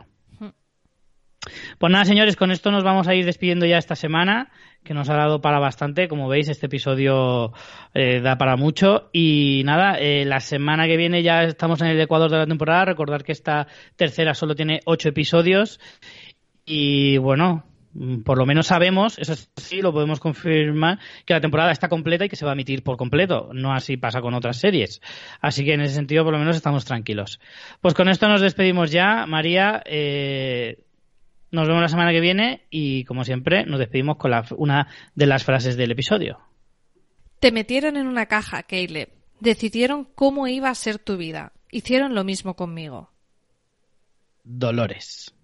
Pues nada, señores, con esto nos vamos a ir despidiendo ya esta semana, que nos ha dado para bastante. Como veis, este episodio eh, da para mucho. Y nada, eh, la semana que viene ya estamos en el Ecuador de la temporada. Recordad que esta tercera solo tiene ocho episodios. Y bueno, por lo menos sabemos, eso sí, lo podemos confirmar, que la temporada está completa y que se va a emitir por completo. No así pasa con otras series. Así que en ese sentido, por lo menos estamos tranquilos. Pues con esto nos despedimos ya. María, eh, nos vemos la semana que viene y, como siempre, nos despedimos con la, una de las frases del episodio. Te metieron en una caja, Caleb. Decidieron cómo iba a ser tu vida. Hicieron lo mismo conmigo. Dolores.